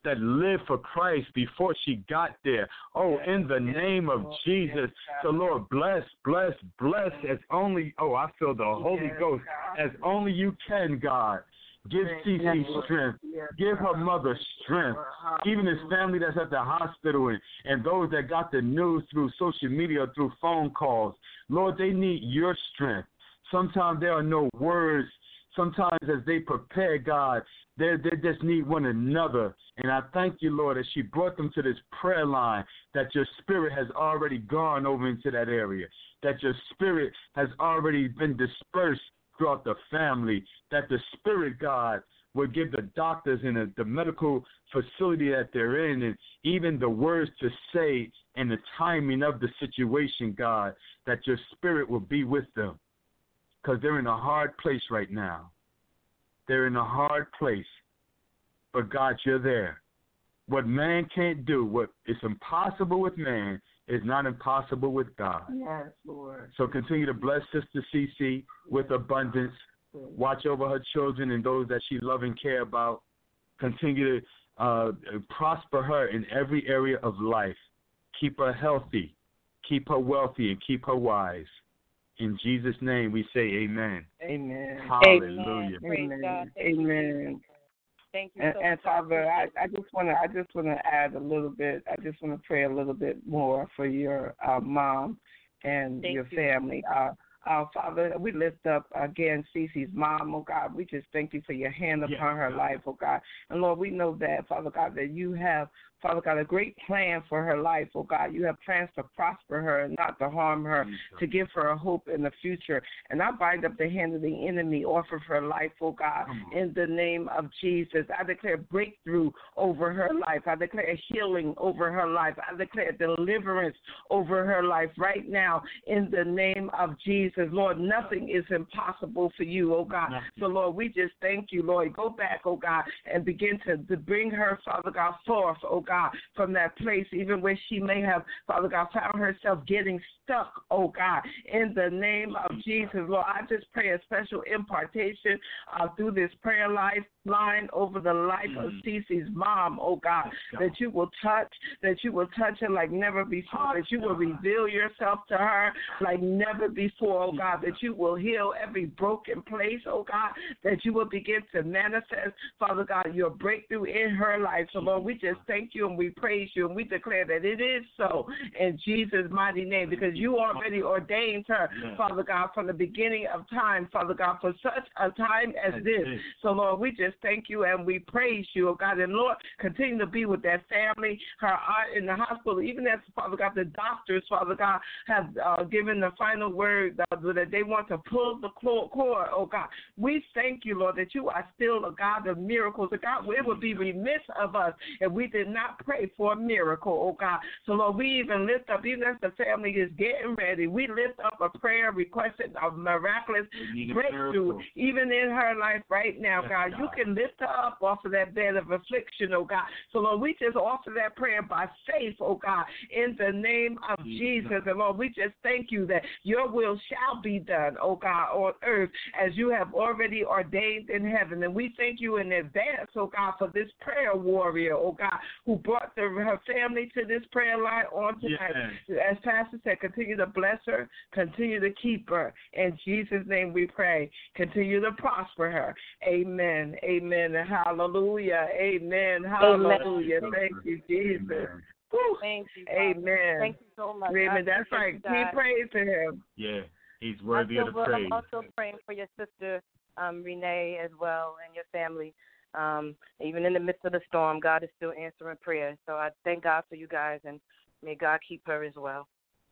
that lived for Christ before she got there. Oh, in the name of Jesus. So, Lord, bless, bless, bless as only, oh, I feel the Holy Ghost, as only you can, God. Give Cece strength. Give her mother strength. Even his family that's at the hospital and, and those that got the news through social media, through phone calls. Lord, they need your strength. Sometimes there are no words. Sometimes as they prepare, God, they, they just need one another. And I thank you, Lord, that she brought them to this prayer line, that your spirit has already gone over into that area, that your spirit has already been dispersed throughout the family, that the Spirit, God, will give the doctors in the, the medical facility that they're in and even the words to say and the timing of the situation, God, that your Spirit will be with them because they're in a hard place right now. They're in a hard place, but God, you're there. What man can't do, what is impossible with man, is not impossible with God. Yes, Lord. So continue to bless Sister Cece with abundance. Watch over her children and those that she love and care about. Continue to uh, prosper her in every area of life. Keep her healthy. Keep her wealthy and keep her wise. In Jesus' name we say amen. Amen. Hallelujah. Amen. Amen. Thank you. And, So and much. Father, I, I just want to I just want to add a little bit. I just want to pray a little bit more for your uh, mom and Thank your you. family. Uh, uh, Father, we lift up again Cece's mom, oh God. We just thank you for your hand upon Yes, her God. life, oh God. And Lord, we know that, Father God, that you have, Father God, a great plan for her life, oh God. You have plans to prosper her and not to harm her, Jesus. to give her a hope in the future. And I bind up the hand of the enemy off of her life, oh God, in the name of Jesus. I declare breakthrough over her life. I declare healing over her life. I declare deliverance over her life right now in the name of Jesus. Lord, nothing is impossible for you, oh God. So, Lord, we just thank you, Lord. Go back, oh God, and begin to, to bring her, Father God, forth, oh God. God, from that place, even where she may have, Father God, found herself getting stuck, oh God, in the name of Jesus. Lord, I just pray a special impartation uh, through this prayer life line over the life of Cece's mom, oh God, that you will touch, that you will touch her like never before, that you will reveal yourself to her like never before, oh God, that you will heal every broken place, oh God, that you will begin to manifest, Father God, your breakthrough in her life. So, Lord, we just thank you and we praise you and we declare that it is so in Jesus' mighty name, because you already ordained her, Father God, from the beginning of time, Father God, for such a time as this. So, Lord, we just thank you and we praise you, oh God. And, Lord, continue to be with that family, her aunt in the hospital, even as, Father God, the doctors, Father God, have uh, given the final word uh, that they want to pull the cord, oh God. We thank you, Lord, that you are still a God of miracles. A God, it would be remiss of us if we did not pray for a miracle, oh God. So, Lord, we even lift up, even as the family is getting ready, we lift up a prayer requesting a miraculous breakthrough, even in her life right now, God. You can lift her up off of that bed of affliction, oh God. So, Lord, we just offer that prayer by faith, oh God, in the name of Jesus. And, Lord, we just thank you that your will shall be done, oh God, on earth as you have already ordained in heaven. And we thank you in advance, oh God, for this prayer warrior, oh God, who brought the, her family to this prayer line on tonight. Yes. As Pastor said, continue to bless her, continue to keep her. In Jesus' name we pray. Continue to prosper her. Amen. Amen. Hallelujah. Amen. Hallelujah. Amen. Thank you, Jesus. Amen. Thank you. Amen. Thank you so much. Amen. That's right. Keep praising him. Yeah, he's worthy of the will, praise. I'm also praying for your sister, um, Renee, as well, and your family. Um, even in the midst of the storm, God is still answering prayers. So I thank God for you guys, and may God keep her as well.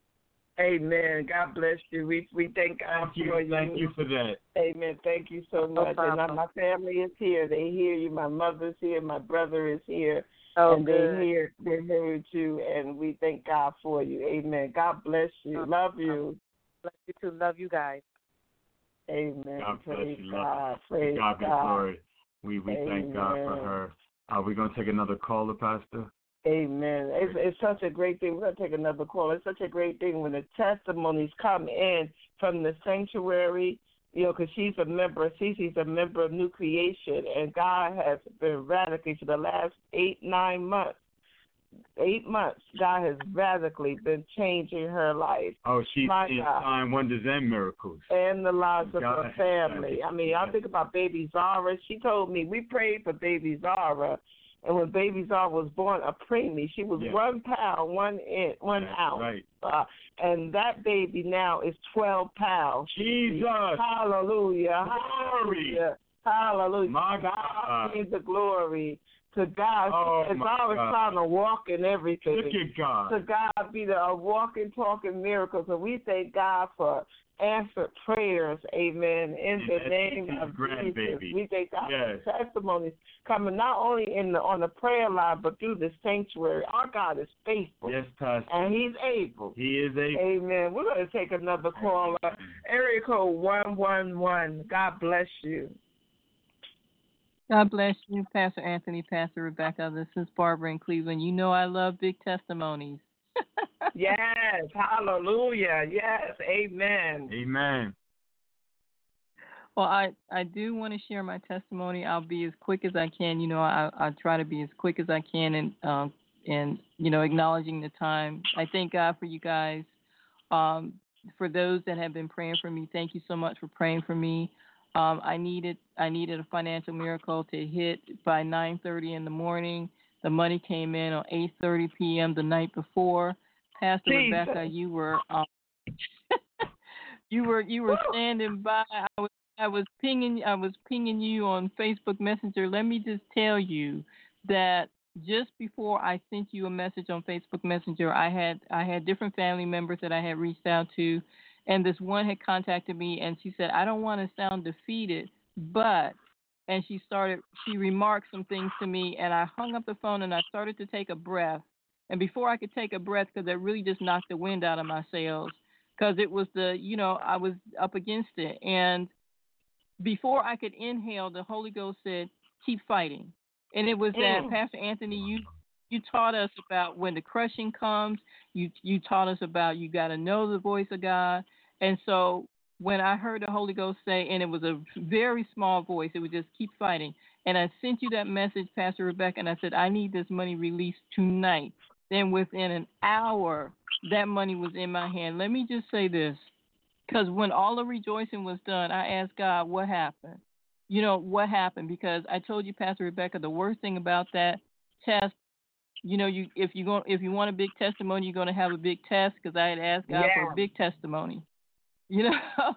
Amen. God bless you. We we thank God Thank you. for you. Thank you for that. Amen. Thank you so much. No and my family is here. They hear you. My mother's here. My brother is here. Oh, and good. they hear they heard you, and we thank God for you. Amen. God bless you. Love you. Bless you too. Love you guys. Amen. God bless Praise you. God. Love Praise God be God. glory. We we thank God for her. Are we going to take another caller, Pastor? Amen. It's, it's such a great thing. We're going to take another call. It's such a great thing when the testimonies come in from the sanctuary You know, because she's a member, Cece's a member of New Creation, and God has been radically for the last eight, nine months. Eight months, God has radically been changing her life. Oh, she's My seeing God. sign, wonders, and miracles. And the lives of God her family. I mean, I think about baby Zara. She told me, we prayed for baby Zara, and when baby Zara was born, a preemie, she was Yeah. one pound, one inch, one That's ounce. right. Uh, and that baby now is twelve pounds. Jesus. Hallelujah. Glory. Hallelujah. Hallelujah. My God God. be the glory. To God, Oh, as my I was God. trying to walk in everything. Look at God. To God be the uh, walking, talking miracles. And we thank God for answered prayers, amen, in And the that's name his of Jesus. grandbaby. We thank God Yes. for testimonies coming not only in the, on the prayer line, but through the sanctuary. Our God is faithful. Yes, Pastor. And he's able. He is able. Amen. We're going to take another caller. Area code one one one. God bless you. God bless you, Pastor Anthony, Pastor Rebecca. This is Barbara in Cleveland. You know I love big testimonies. Yes, hallelujah. Yes, amen. Amen. Well, I, I do want to share my testimony. I'll be as quick as I can. You know, I I try to be as quick as I can, and um and you know acknowledging the time. I thank God for you guys. Um, for those that have been praying for me, thank you so much for praying for me. Um, I needed I needed a financial miracle to hit by nine thirty in the morning. The money came in on eight thirty p.m. the night before. Pastor Jesus. Rebecca, you were um, you were you were standing by. I was I was pinging I was pinging you on Facebook Messenger. Let me just tell you that just before I sent you a message on Facebook Messenger, I had I had different family members that I had reached out to. And this one had contacted me, and she said, I don't want to sound defeated, but, and she started, she remarked some things to me, and I hung up the phone, and I started to take a breath. And before I could take a breath, because that really just knocked the wind out of my sails, because it was the, you know, I was up against it. And before I could inhale, the Holy Ghost said, keep fighting. And it was that, Mm. Pastor Anthony, you you taught us about when the crushing comes. You you taught us about you got to know the voice of God. And so when I heard the Holy Ghost say, and it was a very small voice, it was just keep fighting. And I sent you that message, Pastor Rebecca, and I said, I need this money released tonight. Then within an hour, that money was in my hand. Let me just say this, because when all the rejoicing was done, I asked God, what happened? You know, what happened? Because I told you, Pastor Rebecca, the worst thing about that test, you know, you if you go if you want a big testimony, you're going to have a big test, because I had asked God Yeah. for a big testimony. You know,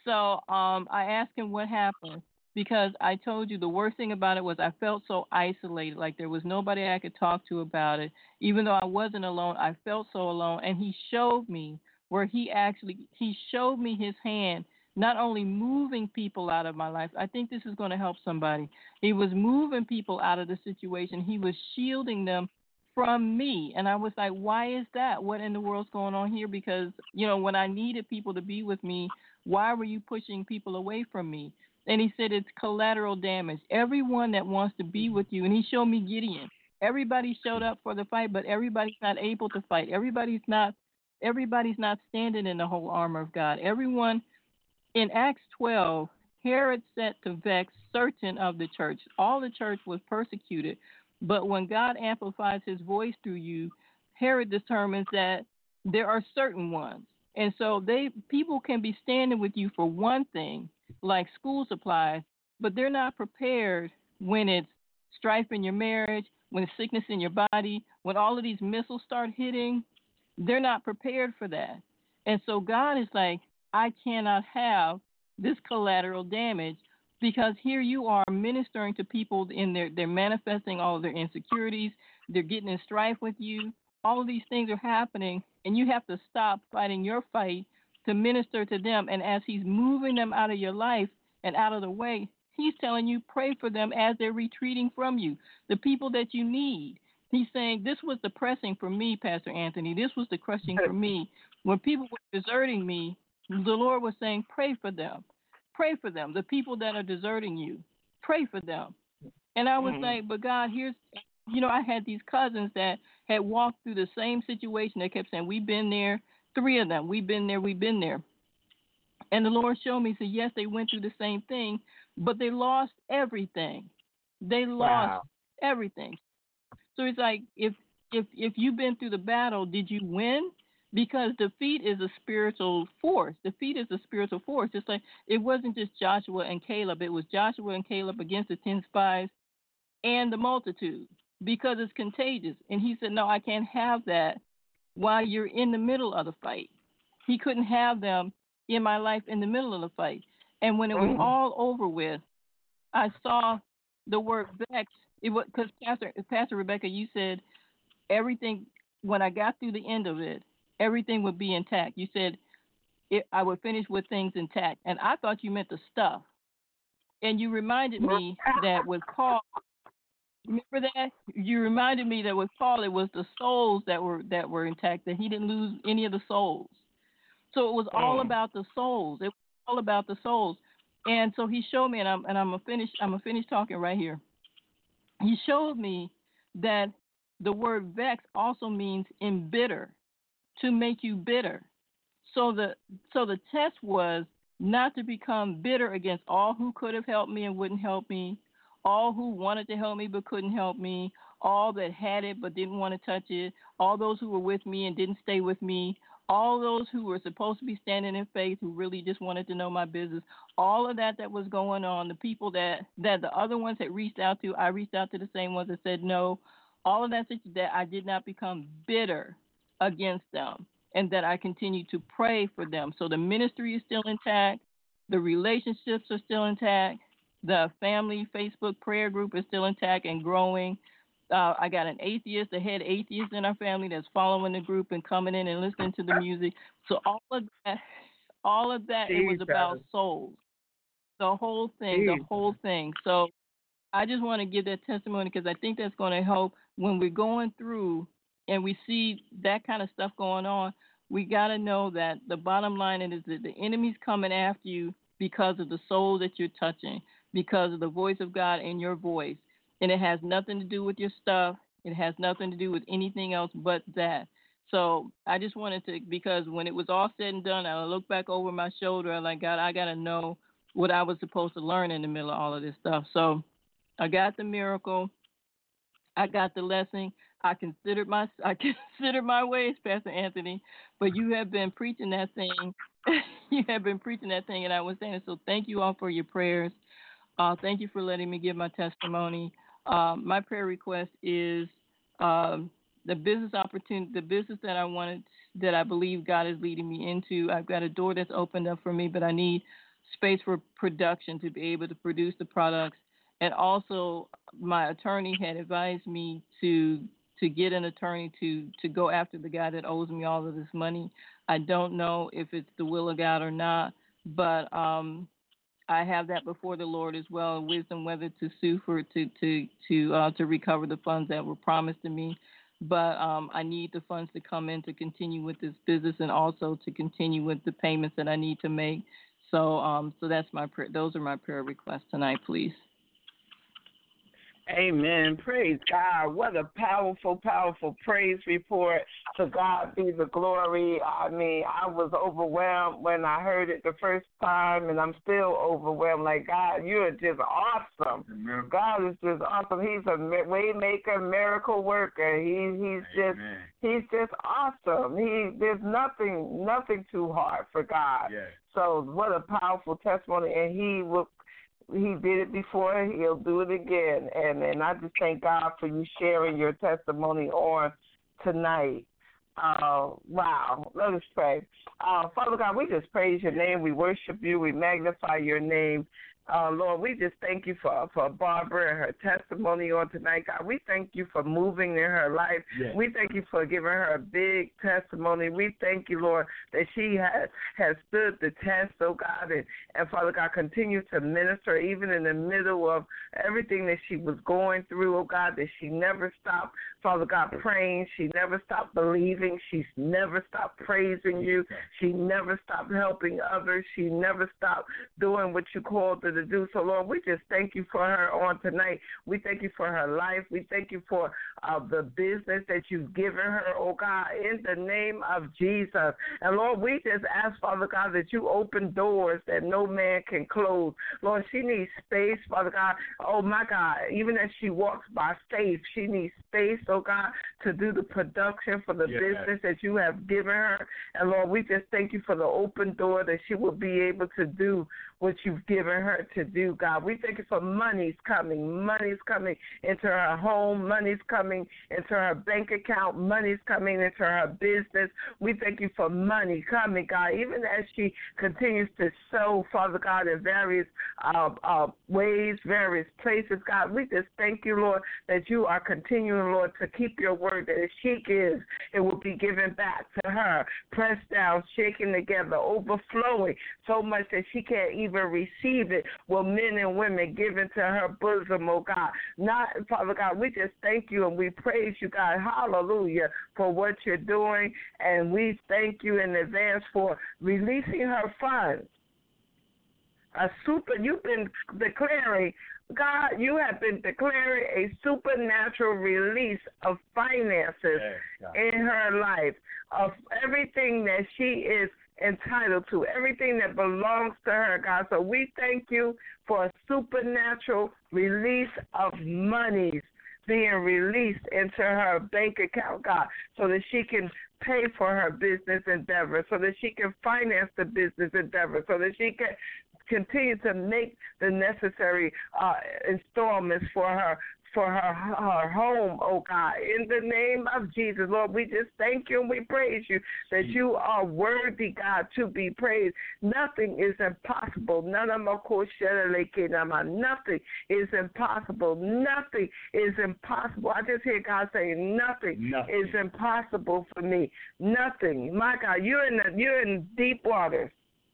so um, I asked him what happened, because I told you the worst thing about it was I felt so isolated, like there was nobody I could talk to about it. Even though I wasn't alone, I felt so alone. And he showed me where he actually, he showed me his hand, not only moving people out of my life. I think this is going to help somebody. He was moving people out of the situation. He was shielding them from me. And I was like, why is that? What in the world's going on here? Because, you know, when I needed people to be with me, why were you pushing people away from me? And he said, it's collateral damage. Everyone that wants to be with you, and he showed me Gideon. Everybody showed up for the fight, but everybody's not able to fight. Everybody's not, everybody's not standing in the whole armor of God. Everyone in Acts twelve, Herod set to vex certain of the church. All the church was persecuted. But when God amplifies his voice through you, Herod determines that there are certain ones. And so they people can be standing with you for one thing, like school supplies, but they're not prepared when it's strife in your marriage, when it's sickness in your body, when all of these missiles start hitting. They're not prepared for that. And so God is like, I cannot have this collateral damage, because here you are ministering to people in their, they're manifesting all of their insecurities. They're getting in strife with you. All of these things are happening, and you have to stop fighting your fight to minister to them. And as he's moving them out of your life and out of the way, he's telling you, pray for them as they're retreating from you, the people that you need. He's saying, this was the pressing for me, Pastor Anthony. This was the crushing for me. When people were deserting me, the Lord was saying, pray for them. Pray for them, the people that are deserting you. Pray for them. And I was mm-hmm. like, but God, here's, you know, I had these cousins that had walked through the same situation. They kept saying, we've been there, three of them, we've been there, we've been there. And the Lord showed me, said, yes, they went through the same thing, but they lost everything. They lost Wow. everything. So it's like, if if if you've been through the battle, did you win? Because defeat is a spiritual force. Defeat is a spiritual force. It's like, it wasn't just Joshua and Caleb. It was Joshua and Caleb against the ten spies and the multitude, because it's contagious. And he said, no, I can't have that while you're in the middle of the fight. He couldn't have them in my life in the middle of the fight. And when it was all over with, I saw the word vex. It was because Pastor Pastor Rebecca, you said everything. When I got through the end of it, everything would be intact. You said it, I would finish with things intact, and I thought you meant the stuff. And you reminded me that with Paul. Remember that? You reminded me that with Paul, it was the souls that were that were intact. That he didn't lose any of the souls. So it was all about the souls. It was all about the souls. And so he showed me, and I'm and I'm gonna finish. I'm gonna finish talking right here. He showed me that the word vex also means embitter, to make you bitter. So the so the test was not to become bitter against all who could have helped me and wouldn't help me, all who wanted to help me but couldn't help me, all that had it but didn't want to touch it, all those who were with me and didn't stay with me, all those who were supposed to be standing in faith who really just wanted to know my business, all of that that was going on, the people that, that the other ones had reached out to, I reached out to the same ones that said no, all of that, that I did not become bitter against them, and that I continue to pray for them. So the ministry is still intact, the relationships are still intact, the family Facebook prayer group is still intact and growing. Uh, I got an atheist, a head atheist in our family that's following the group and coming in and listening to the music. So all of that, all of that, Jesus. It was about souls. The whole thing, Jesus. the whole thing. So I just want to give that testimony because I think that's going to help when we're going through and we see that kind of stuff going on. We got to know that the bottom line is that the enemy's coming after you because of the soul that you're touching, because of the voice of God in your voice. And it has nothing to do with your stuff. It has nothing to do with anything else but that. So I just wanted to, because when it was all said and done, I looked back over my shoulder. I'm like, God, I got to know what I was supposed to learn in the middle of all of this stuff. So I got the miracle. I got the lesson. I considered my I considered my ways, Pastor Anthony, but you have been preaching that thing. You have been preaching that thing, and I was saying, so thank you all for your prayers. Uh, thank you for letting me give my testimony. Um, my prayer request is um, the business opportunity, the business that I wanted, that I believe God is leading me into. I've got a door that's opened up for me, but I need space for production to be able to produce the products. And also, my attorney had advised me to to get an attorney to, to go after the guy that owes me all of this money. I don't know if it's the will of God or not, but um, I have that before the Lord as well, wisdom whether to sue for to to to uh, to recover the funds that were promised to me. But um, I need the funds to come in to continue with this business and also to continue with the payments that I need to make. So um, so that's my prayer. Those are my prayer requests tonight, please. Amen. Praise God. What a powerful, powerful praise report. To God be the glory. I mean, I was overwhelmed when I heard it the first time, and I'm still overwhelmed. Like, God, you're just awesome. Amen. God is just awesome. He's a way maker, miracle worker. He he's just Amen. he's just awesome. He there's nothing nothing too hard for God. Yes. So what a powerful testimony, and he will. He did it before, he'll do it again. And and I just thank God for you sharing your testimony on tonight. Uh, wow. Let us pray. Uh, Father God, we just praise your name. We worship you. We magnify your name. Uh, Lord, we just thank you for, for Barbara and her testimony on tonight. God, we thank you for moving in her life. Yes. We thank you for giving her a big testimony. We thank you, Lord, that she has, has stood the test, oh God, and, and Father God, continue to minister even in the middle of everything that she was going through, oh God, that she never stopped, Father God, praying. She never stopped believing. She never stopped praising you. She never stopped helping others. She never stopped doing what you called her to do. So, Lord, we just thank you for her on tonight. We thank you for her life. We thank you for uh, the business that you've given her, oh God, in the name of Jesus. And, Lord, we just ask, Father God, that you open doors that no man can close. Lord, she needs space, Father God. Oh, my God, even as she walks by faith, she needs space, oh God, to do the production for the Yes. business that you have given her. And, Lord, we just thank you for the open door that she will be able to do what you've given her to do, God. We thank you for money's coming. Money's coming into her home. Money's coming into her bank account. Money's coming into her business. We thank you for money coming, God, even as she continues to sow, Father God, in various uh, uh, ways, various places, God. We just thank you, Lord, that you are continuing, Lord, to keep your word, that if she gives, it will be given back to her, pressed down, shaken together, overflowing, so much that she can't even receive it. Will men and women give into her bosom, oh God. Not, Father God, we just thank you and we praise you, God, hallelujah, for what you're doing, and we thank you in advance for releasing her funds. A super, you've been declaring, God, you have been declaring a supernatural release of finances Yes, in her life, of everything that she is entitled to, everything that belongs to her, God. So we thank you for a supernatural release of monies being released into her bank account, God, so that she can pay for her business endeavor, so that she can finance the business endeavor, so that she can continue to make the necessary uh, installments for her for her, her home, oh God. In the name of Jesus, Lord, we just thank you and we praise you that you are worthy, God, to be praised. Nothing is impossible. Nothing is impossible. Nothing is impossible. I just hear God saying nothing, Nothing. is impossible for me. Nothing. My God, you're in the, you're in deep waters.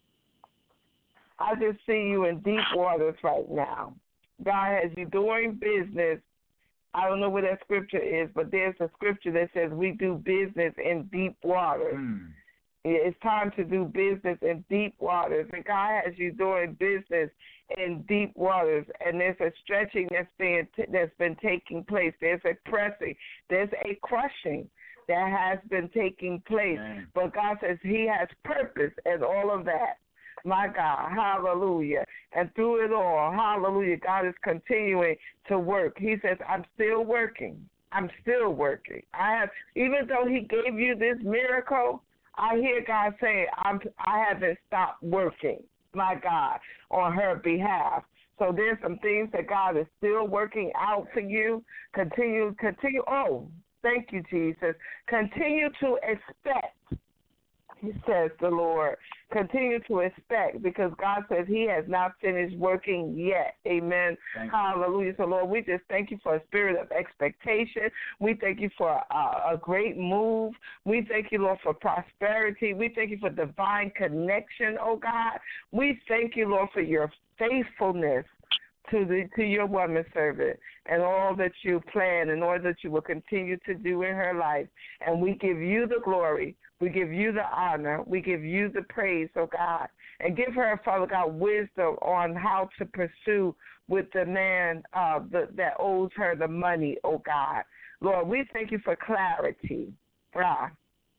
I just see you in deep waters right now. God has you doing business. I don't know where that scripture is, but there's a scripture that says we do business in deep waters. Mm. It's time to do business in deep waters. And God has you doing business in deep waters. And there's a stretching that's been, that's been taking place. There's a pressing. There's a crushing that has been taking place. Man. But God says he has purpose in all of that. My God, hallelujah. And through it all, hallelujah, God is continuing to work. He says, I'm still working. I'm still working. I have, even though he gave you this miracle, I hear God saying, I'm, I haven't stopped working, my God, on her behalf. So there's some things that God is still working out for you. Continue, continue. Oh, thank you, Jesus. Continue to expect. He says, the Lord, continue to expect, because God says he has not finished working yet. Amen. Thank Hallelujah. So, Lord, we just thank you for a spirit of expectation. We thank you for a, a great move. We thank you, Lord, for prosperity. We thank you for divine connection, oh God. We thank you, Lord, for your faithfulness to the to your woman servant and all that you plan and all that you will continue to do in her life. And we give you the glory. We give you the honor. We give you the praise, oh God. And give her, Father God, wisdom on how to pursue with the man uh, the, that owes her the money, oh God. Lord, we thank you for clarity. Ah.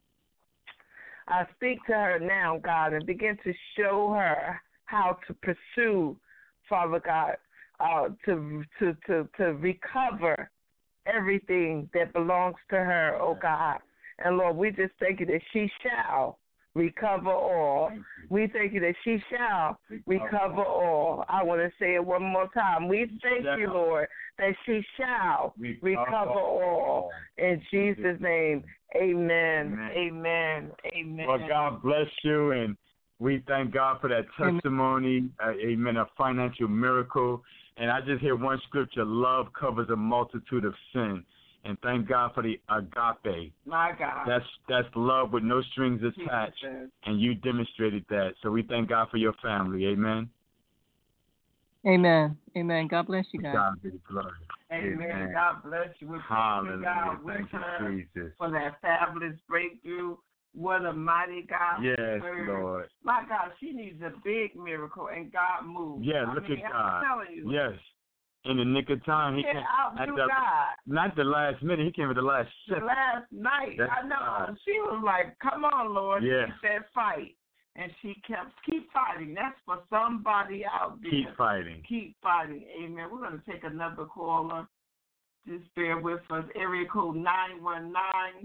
I speak to her now, God, and begin to show her how to pursue, Father God, uh, to, to, to, to recover everything that belongs to her, oh God. And, Lord, we just thank you that she shall recover all. We thank you that she shall recover all. I want to say it one more time. We thank you, Lord, that she shall recover all. In Jesus' name, amen, amen, amen. Well, God bless you, and we thank God for that testimony, uh, amen, a financial miracle. And I just hear one scripture, love covers a multitude of sin. And thank God for the agape. My God. That's that's love with no strings attached, Jesus. and you demonstrated that. So we thank God for your family. Amen. Amen. Amen. God bless you guys. God be glory. Amen. Amen. God bless you. We're Hallelujah. God with Thank you, her Jesus. for that fabulous breakthrough. What a mighty God. Yes, serve. Lord. My God, she needs a big miracle, and God moves. Yeah, I look mean, at I'm God. telling you. Yes. In the nick of time. He Can't came outdo the, God. Not the last minute. He came at the last second. Last night, That's I know. God. She was like, come on, Lord. Yeah. She said, fight. And she kept, keep fighting. That's for somebody out there. Keep fighting. Keep fighting. Amen. We're going to take another caller. Just bear with us. Area code nine one nine.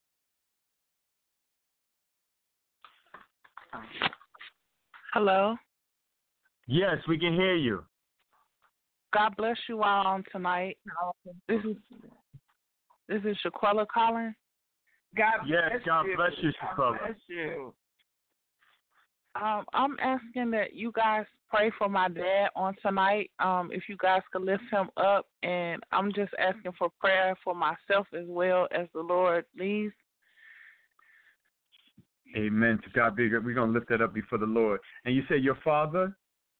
Hello. Yes, we can hear you. God bless you all on tonight. This is this is Shaquella calling. God yes, bless God you. bless you, Shaquella. God bless you. Um, I'm asking that you guys pray for my dad on tonight. Um, if you guys could lift him up, and I'm just asking for prayer for myself as well as the Lord leads. Amen. To God be good. We're going to lift that up before the Lord. And you say your father?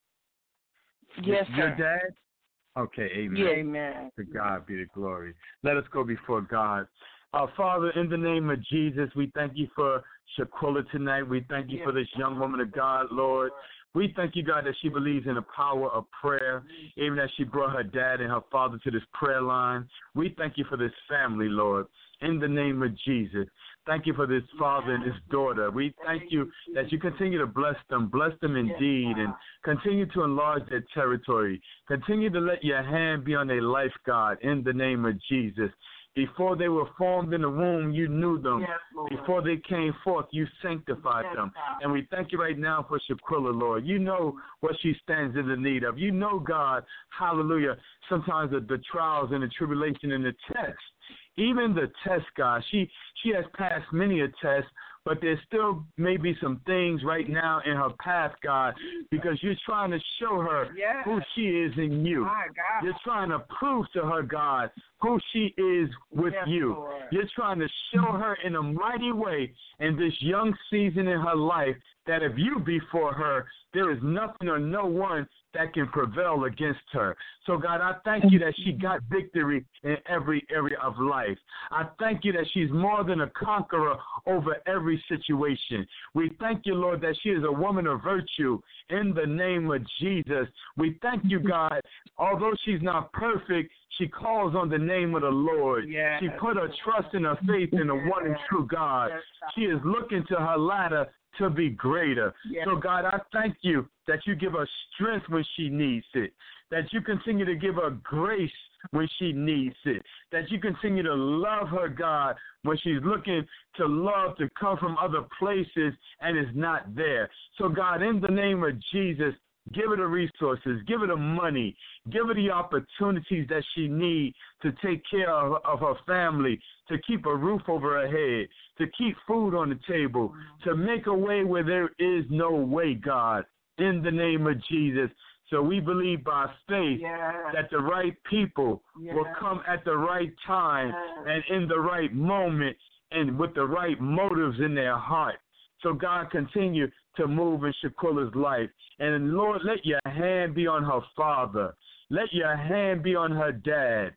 Yes, your, sir. Your dad? Okay, amen. Yes. Amen. To God be the glory. Let us go before God. Our Father, in the name of Jesus, we thank you for Shaquilla tonight. We thank you yes. for this young woman of God, Lord. We thank you, God, that she believes in the power of prayer, even as she brought her dad and her father to this prayer line. We thank you for this family, Lord, in the name of Jesus. Thank you for this father and this daughter. We thank you that you continue to bless them, bless them indeed, and continue to enlarge their territory. Continue to let your hand be on their life, God, in the name of Jesus. Before they were formed in the womb, you knew them. Yes, Before they came forth, you sanctified yes, them. God. And we thank you right now for Shaquilla, Lord. You know what she stands in the need of. You know, God, hallelujah, sometimes the, the trials and the tribulation and the tests, even the test, God, she, she has passed many a test, but there's still maybe some things right now in her path, God, because you're trying to show her yes. who she is in you. My God. You're trying to prove to her, God, who she is with yes, you. Lord. You're trying to show her in a mighty way in this young season in her life that if you be for her, there is nothing or no one that can prevail against her. So, God, I thank you that she got victory in every area of life. I thank you that she's more than a conqueror over every situation. We thank you, Lord, that she is a woman of virtue in the name of Jesus. We thank you, God, although she's not perfect, she calls on the name of the Lord. Yes. She put her trust and her faith in the one and true God. Yes. She is looking to her ladder to be greater. Yes. So, God, I thank you that you give her strength when she needs it, that you continue to give her grace when she needs it, that you continue to love her, God, when she's looking to love to come from other places and is not there. So, God, in the name of Jesus, give her the resources, give her the money, give her the opportunities that she needs to take care of, of her family, to keep a roof over her head, to keep food on the table, to make a way where there is no way, God, in the name of Jesus. So we believe by faith yes. that the right people yes. will come at the right time yes. and in the right moment and with the right motives in their heart. So, God, continue to move in Shaquilla's life. And, Lord, let your hand be on her father. Let your hand be on her dad.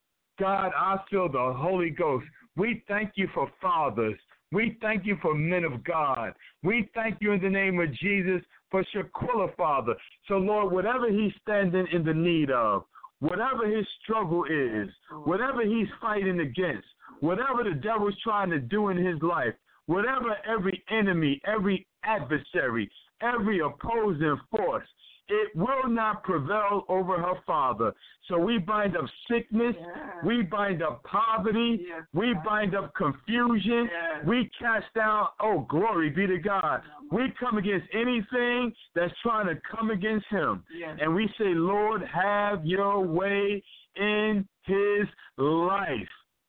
God, I feel the Holy Ghost. We thank you for fathers. We thank you for men of God. We thank you in the name of Jesus for Shaquilla, Father. So, Lord, whatever he's standing in the need of, whatever his struggle is, whatever he's fighting against, whatever the devil's trying to do in his life, whatever every enemy, every adversary, every opposing force, it will not prevail over her father. So we bind up sickness, yes. we bind up poverty, yes. we bind up confusion, yes. we cast down, oh, glory be to God. We come against anything that's trying to come against him. Yes. And we say, Lord, have your way in his life.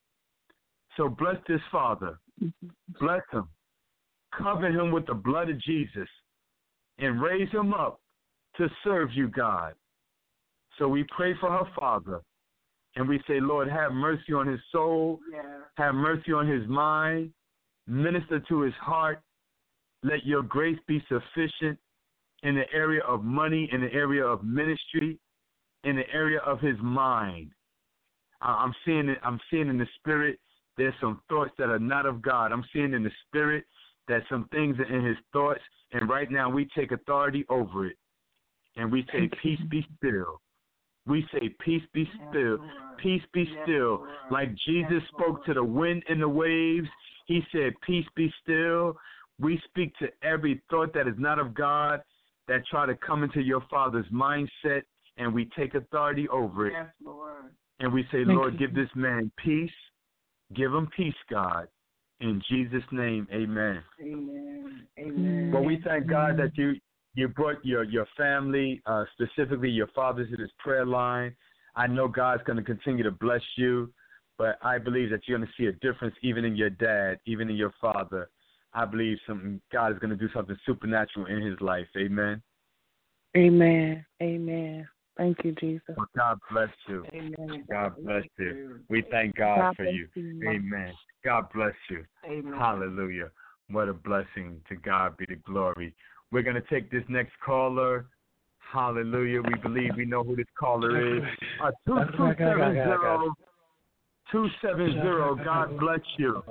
So bless this father. Bless him. Cover him with the blood of Jesus and raise him up to serve you, God. So we pray for her father, and we say, Lord, have mercy on his soul, yes. have mercy on his mind, minister to his heart. Let your grace be sufficient in the area of money, in the area of ministry, in the area of his mind. I'm seeing it, I'm seeing in the spirit there's some thoughts that are not of God. I'm seeing in the spirit that some things are in his thoughts, and right now we take authority over it, and we say, peace be still. We say, peace be still. Peace be still. Like Jesus spoke to the wind and the waves, he said, peace be still. We speak to every thought that is not of God that try to come into your Father's mindset, and we take authority over it. Yes, Lord. And we say, Thank Lord, you. give this man peace. Give him peace, God. In Jesus' name, amen. Amen. Amen. Well, we thank God that you, you brought your, your family, uh, specifically your father, to this prayer line. I know God's going to continue to bless you, but I believe that you're going to see a difference even in your dad, even in your father. I believe something God is going to do something supernatural in his life. Amen. Amen. Amen. Thank you, Jesus. Well, God bless you. Amen. God bless you. We thank God, God for bless you. you. Amen. God bless you. Amen. Hallelujah. What a blessing. To God be the glory. We're going to take this next caller. Hallelujah. We believe we know who this caller is. Uh, two two seven zero. two seven zero. God bless you.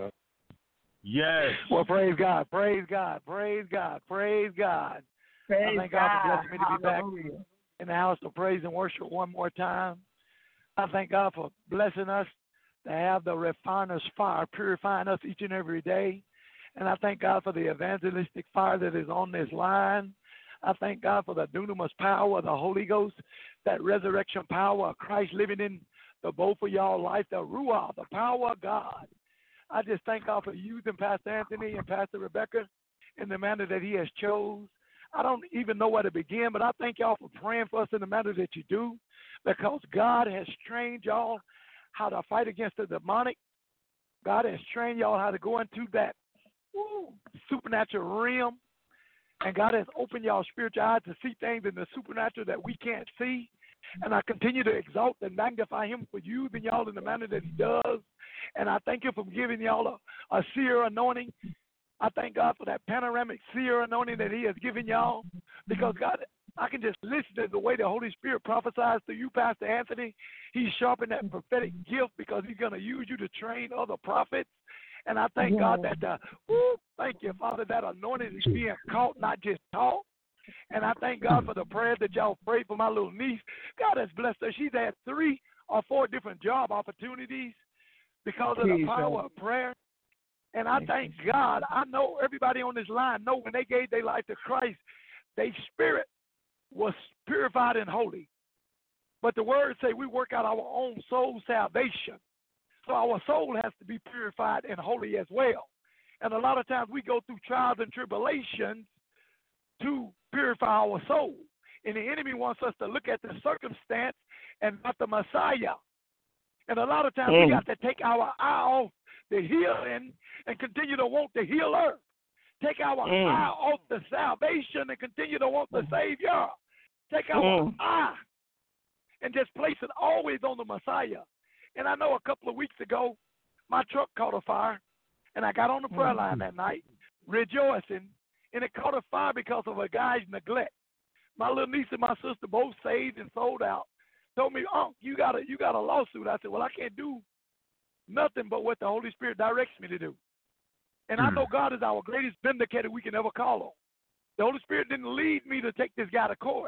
Yes. Well, praise God, praise God, praise God, praise God. Praise I thank God for God. blessing me to be back Hallelujah. in the house of praise and worship one more time. I thank God for blessing us to have the refiner's fire purifying us each and every day. And I thank God for the evangelistic fire that is on this line. I thank God for the dunamis power of the Holy Ghost, that resurrection power of Christ living in the both of y'all life, the Ruah, the power of God. I just thank God for using Pastor Anthony and Pastor Rebecca in the manner that he has chose. I don't even know where to begin, but I thank y'all for praying for us in the manner that you do, because God has trained y'all how to fight against the demonic. God has trained y'all how to go into that woo, supernatural realm, and God has opened y'all spiritual eyes to see things in the supernatural that we can't see. And I continue to exalt and magnify him for using y'all in the manner that he does. And I thank you for giving y'all a, a seer anointing. I thank God for that panoramic seer anointing that he has given y'all, because God, I can just listen to the way the Holy Spirit prophesies to you, Pastor Anthony. He's sharpening that prophetic gift because he's going to use you to train other prophets. And I thank God that, uh, woo, thank you, Father, that anointing is being caught, not just taught. And I thank God for the prayers that y'all prayed for my little niece. God has blessed her. She's had three or four different job opportunities because of the power of prayer. And I thank God. I know everybody on this line know when they gave their life to Christ, their spirit was purified and holy. But the words say we work out our own soul salvation. So our soul has to be purified and holy as well. And a lot of times we go through trials and tribulations to purify our soul. And the enemy wants us to look at the circumstance and not the Messiah. And a lot of times mm. we got to take our eye off the healing and continue to want the healer. Take our mm. eye off the salvation and continue to want the Savior. Take our mm. eye and just place it always on the Messiah. And I know a couple of weeks ago, my truck caught a fire, and I got on the prayer line that night, rejoicing, and it caught a fire because of a guy's neglect. My little niece and my sister both saved and sold out. Told me, "Oh, you got a you got a lawsuit." I said, "Well, I can't do nothing but what the Holy Spirit directs me to do." And mm. I know God is our greatest vindicator we can ever call on. The Holy Spirit didn't lead me to take this guy to court,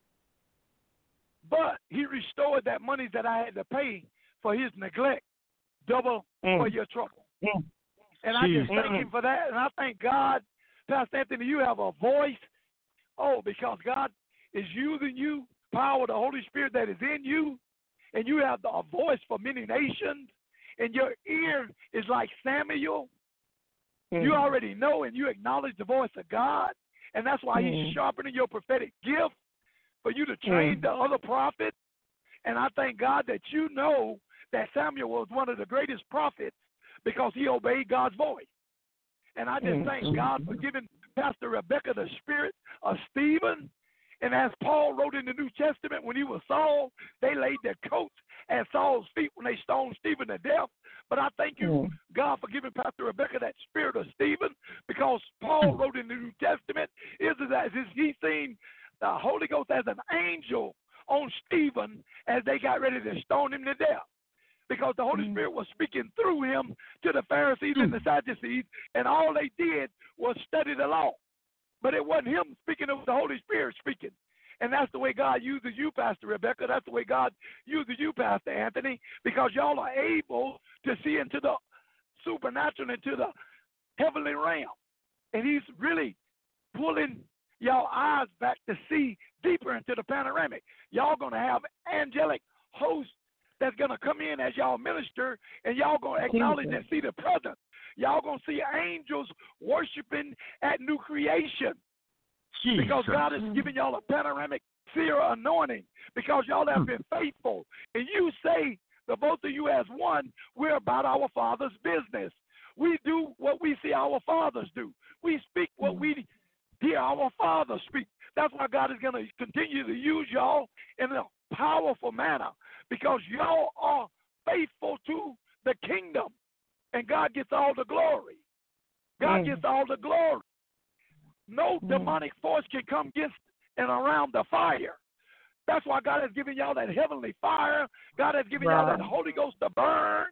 but he restored that money that I had to pay for his neglect, double mm. for your trouble. Mm. And Jeez. I just thank him for that. And I thank God, Pastor Anthony, you have a voice. Oh, because God is using you, power of the Holy Spirit that is in you, and you have a voice for many nations, and your ear is like Samuel. Mm. You already know and you acknowledge the voice of God, and that's why mm. he's sharpening your prophetic gift for you to train mm. the other prophets. And I thank God that you know that Samuel was one of the greatest prophets because he obeyed God's voice. And I just thank God for giving Pastor Rebecca the spirit of Stephen. And as Paul wrote in the New Testament, when he was Saul, they laid their coats at Saul's feet when they stoned Stephen to death. But I thank you, God, for giving Pastor Rebecca that spirit of Stephen, because Paul wrote in the New Testament, is as he seen the Holy Ghost as an angel on Stephen as they got ready to stone him to death. because the Holy Mm. Spirit was speaking through him to the Pharisees and the Sadducees, and all they did was study the law. But it wasn't him speaking, it was the Holy Spirit speaking. And that's the way God uses you, Pastor Rebecca. That's the way God uses you, Pastor Anthony, because y'all are able to see into the supernatural, into the heavenly realm. And he's really pulling y'all eyes back to see deeper into the panoramic. Y'all going to have angelic hosts that's going to come in as y'all minister, and y'all going to acknowledge and see the presence. Y'all going to see angels worshiping at new creation. Jesus. Because God is giving y'all a panoramic seer anointing, because y'all have been faithful. And you say, the both of you as one, we're about our Father's business. We do what we see our fathers do. We speak what we hear our Father speak. That's why God is going to continue to use y'all in a powerful manner, because y'all are faithful to the kingdom, and God gets all the glory. God mm. gets all the glory. No mm. demonic force can come against and around the fire. That's why God has given y'all that heavenly fire. God has given right. y'all that Holy Ghost to burn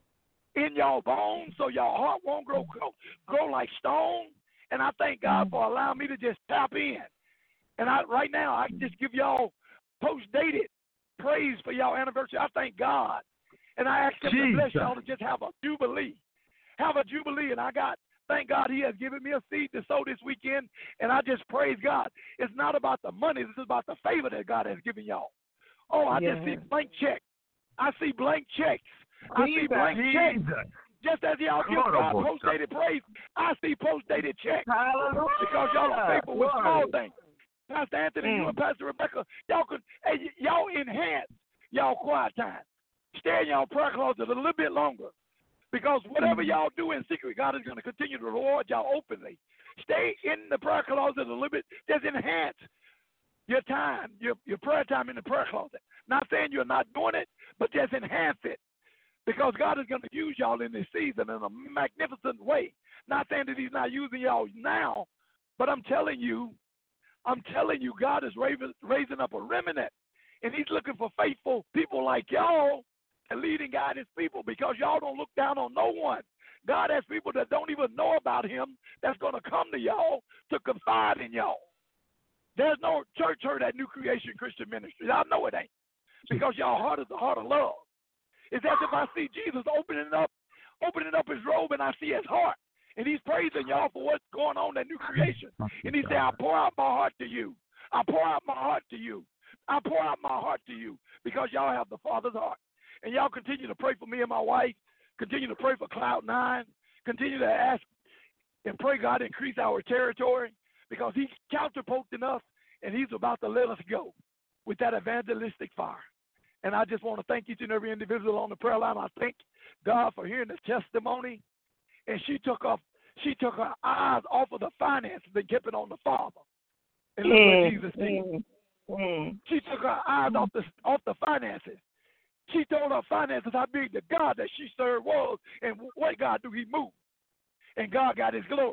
in y'all bones so y'all heart won't grow, grow, grow like stone. And I thank God for allowing me to just tap in. And I, right now, I just give y'all post-dated praise for y'all anniversary. I thank God. And I ask him Jesus. to bless y'all to just have a jubilee. Have a jubilee. And I got, thank God he has given me a seed to sow this weekend. And I just praise God. It's not about the money. This is about the favor that God has given y'all. Oh, I yeah. just see blank checks. I see blank checks. I see blank Jesus. checks. Just as y'all give God post-dated praise, I see post-dated checks. Hallelujah. Because y'all are faithful with small things. Pastor Anthony, mm. you and Pastor Rebecca, y'all could, hey, y'all enhance y'all quiet time. Stay in y'all prayer closet a little bit longer. Because whatever mm. y'all do in secret, God is going to continue to reward y'all openly. Stay in the prayer closet a little bit. Just enhance your time, your, your prayer time in the prayer closet. Not saying you're not doing it, but just enhance it. Because God is going to use y'all in this season in a magnificent way. Not saying that he's not using y'all now, but I'm telling you, I'm telling you, God is raising, raising up a remnant, and he's looking for faithful people like y'all and leading God his people, because y'all don't look down on no one. God has people that don't even know about him that's going to come to y'all to confide in y'all. There's no church hurt at New Creation Christian Ministries. I know it ain't, because y'all heart is the heart of love. It's as if I see Jesus opening up, opening up his robe, and I see his heart. And he's praising y'all for what's going on in New Creation. And he said, I pour out my heart to you. I pour out my heart to you. I pour out my heart to you, because y'all have the Father's heart. And y'all continue to pray for me and my wife. Continue to pray for Cloud Nine. Continue to ask and pray God increase our territory, because he's counterpulting us, and he's about to let us go with that evangelistic fire. And I just want to thank each and every individual on the prayer line. I thank God for hearing the testimony. And she took off, she took her eyes off of the finances and kept it on the Father. And look mm, what Jesus did. Mm. She took her eyes off the off the finances. She told her finances how big the God that she served was, and what God do he move. And God got his glory.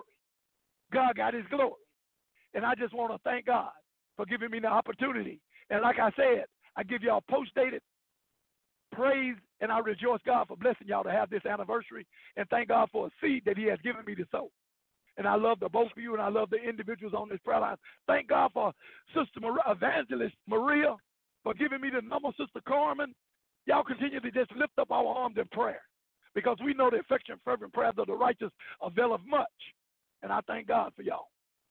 God got his glory. And I just want to thank God for giving me the opportunity. And like I said, I give y'all post-dated praise, and I rejoice God for blessing y'all to have this anniversary, and thank God for a seed that he has given me to sow. And I love the both of you, and I love the individuals on this prayer line. Thank God for Sister Maria, Evangelist Maria, for giving me the number, Sister Carmen. Y'all continue to just lift up our arms in prayer, because we know the effectual fervent prayers of the righteous availeth much. And I thank God for y'all.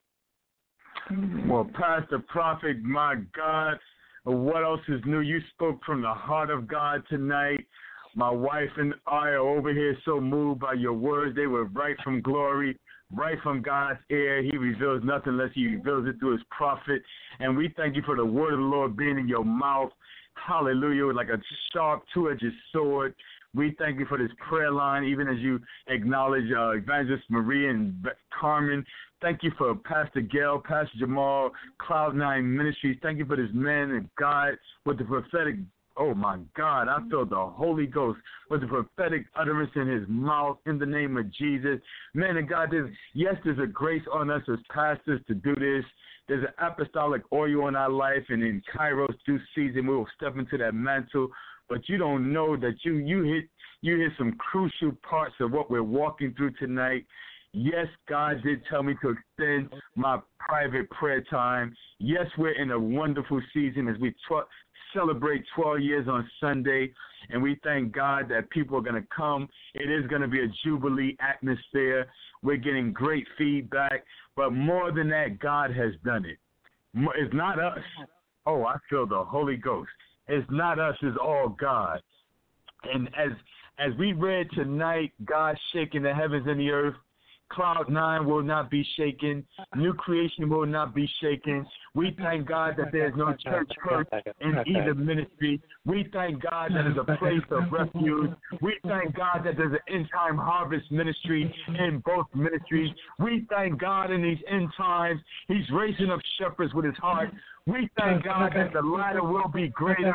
Well, Pastor Prophet, my God, what else is new? You spoke from the heart of God tonight. My wife and I are over here so moved by your words. They were right from glory, right from God's ear. He reveals nothing unless he reveals it through his prophet. And we thank you for the word of the Lord being in your mouth. Hallelujah, like a sharp two-edged sword. We thank you for this prayer line, even as you acknowledge uh, Evangelist Maria and Carmen. Thank you for Pastor Gail, Pastor Jamal, Cloud Nine Ministries. Thank you for this man and God with the prophetic. Oh, my God, I feel the Holy Ghost with the prophetic utterance in his mouth in the name of Jesus. Man and God, there's, yes, there's a grace on us as pastors to do this. There's an apostolic oil in our life, and in Kairos due season, we will step into that mantle. but you don't know that you you hit you hit some crucial parts of what we're walking through tonight. Yes, God did tell me to extend my private prayer time. Yes, we're in a wonderful season as we tw- celebrate twelve years on Sunday, and we thank God that people are going to come. It is going to be a Jubilee atmosphere. We're getting great feedback, but more than that, God has done it. It's not us. Oh, I feel the Holy Ghost. It's not us, it's all God. And as as we read tonight, God shaking the heavens and the earth, Cloud nine will not be shaken. New creation will not be shaken. We thank God that there's no church hurt in either ministry. We thank God that there's a place of refuge. We thank God that there's an end-time harvest ministry in both ministries. We thank God in these end times, he's raising up shepherds with his heart. We thank God that the latter will be greater.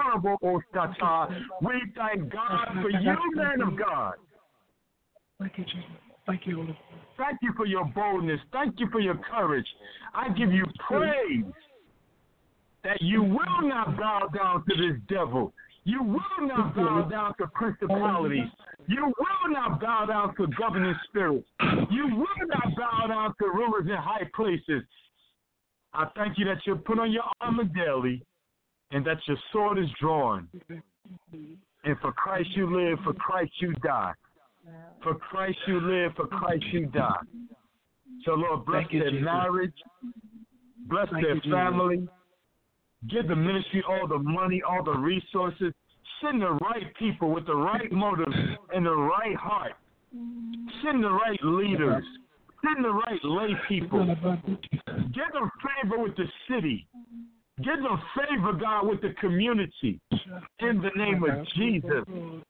We thank God for you, man of God. Thank you, Jesus. Thank you, Lord. Thank you for your boldness. Thank you for your courage. I give you praise that you will not bow down to this devil. You will not bow down to principalities. You will not bow down to governing spirits. You will not bow down to rulers in high places. I thank you that you put on your armor daily and that your sword is drawn. And for Christ you live, for Christ you die. For Christ you live, for Christ you die. So, Lord, bless you, their Jesus. marriage, bless Thank their you, family, Jesus. Give the ministry all the money, all the resources. Send the right people with the right motives and the right heart. Send the right leaders. Send the right lay people. Give them favor with the city. Give them favor, God, with the community. In the name of Jesus.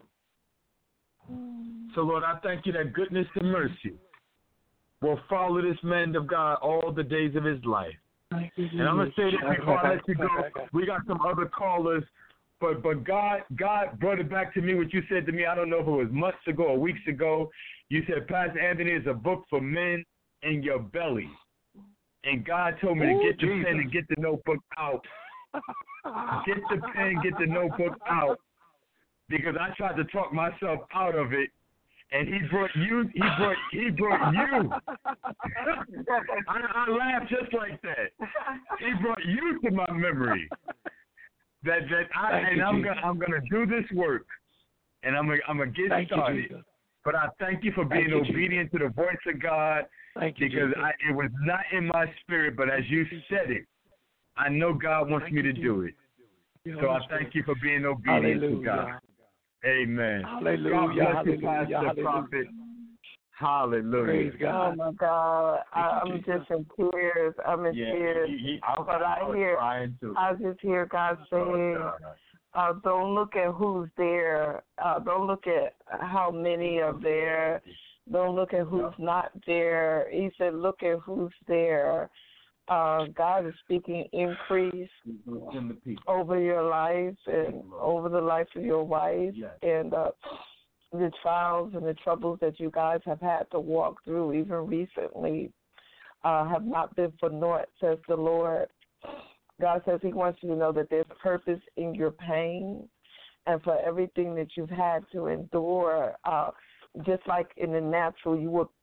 So, Lord, I thank you that goodness and mercy will follow this man of God all the days of his life. And I'm going to say this before I let you go. We got some other callers, but but God God brought it back to me, what you said to me. I don't know if it was months ago or weeks ago. You said, Pastor Anthony, is a book for men in your belly. And God told me Ooh, to get the Jesus. pen and get the notebook out. Get the pen, get the notebook out. Because I tried to talk myself out of it, and he brought you. He brought. He brought you. I, I laughed just like that. He brought you to my memory. That that I Thank and you, I'm Jesus. gonna I'm gonna do this work, and I'm gonna I'm gonna get Thank you, started. Jesus. But I thank you for Thank being you, obedient to the voice of God. Thank you, Because Jesus. I, it was not in my spirit, but as you said it, I know God wants Thank me you, to do it. So I thank you for being obedient to God. Hallelujah. Amen. Hallelujah. God bless you, Hallelujah. Pastor, Hallelujah. Prophet. Hallelujah. Praise Oh God. my God, I, Thank you, I'm Jesus. just in tears. I'm in Yeah, tears. he, he, I, But I I was hear- trying to. I just hear God saying, Oh, uh, "Don't look at who's there. Uh, don't look at how many are there. Don't look at who's not there." He said, "Look at who's there." Uh, God is speaking increase in the people. over your life and over the life of your wife, Yes. and uh, the trials and the troubles that you guys have had to walk through, even recently, uh, have not been for naught, says the Lord. God says He wants you to know that there's purpose in your pain, and for everything that you've had to endure. Uh, just like in the natural, you will.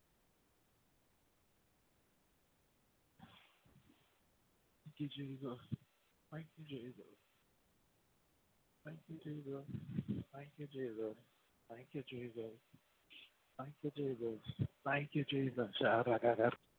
Thank you, Jesus. Thank you, Jesus. Thank you, Jesus. Thank you, Jesus. Thank you, Jesus. Thank you, Jesus. Thank you, Jesus.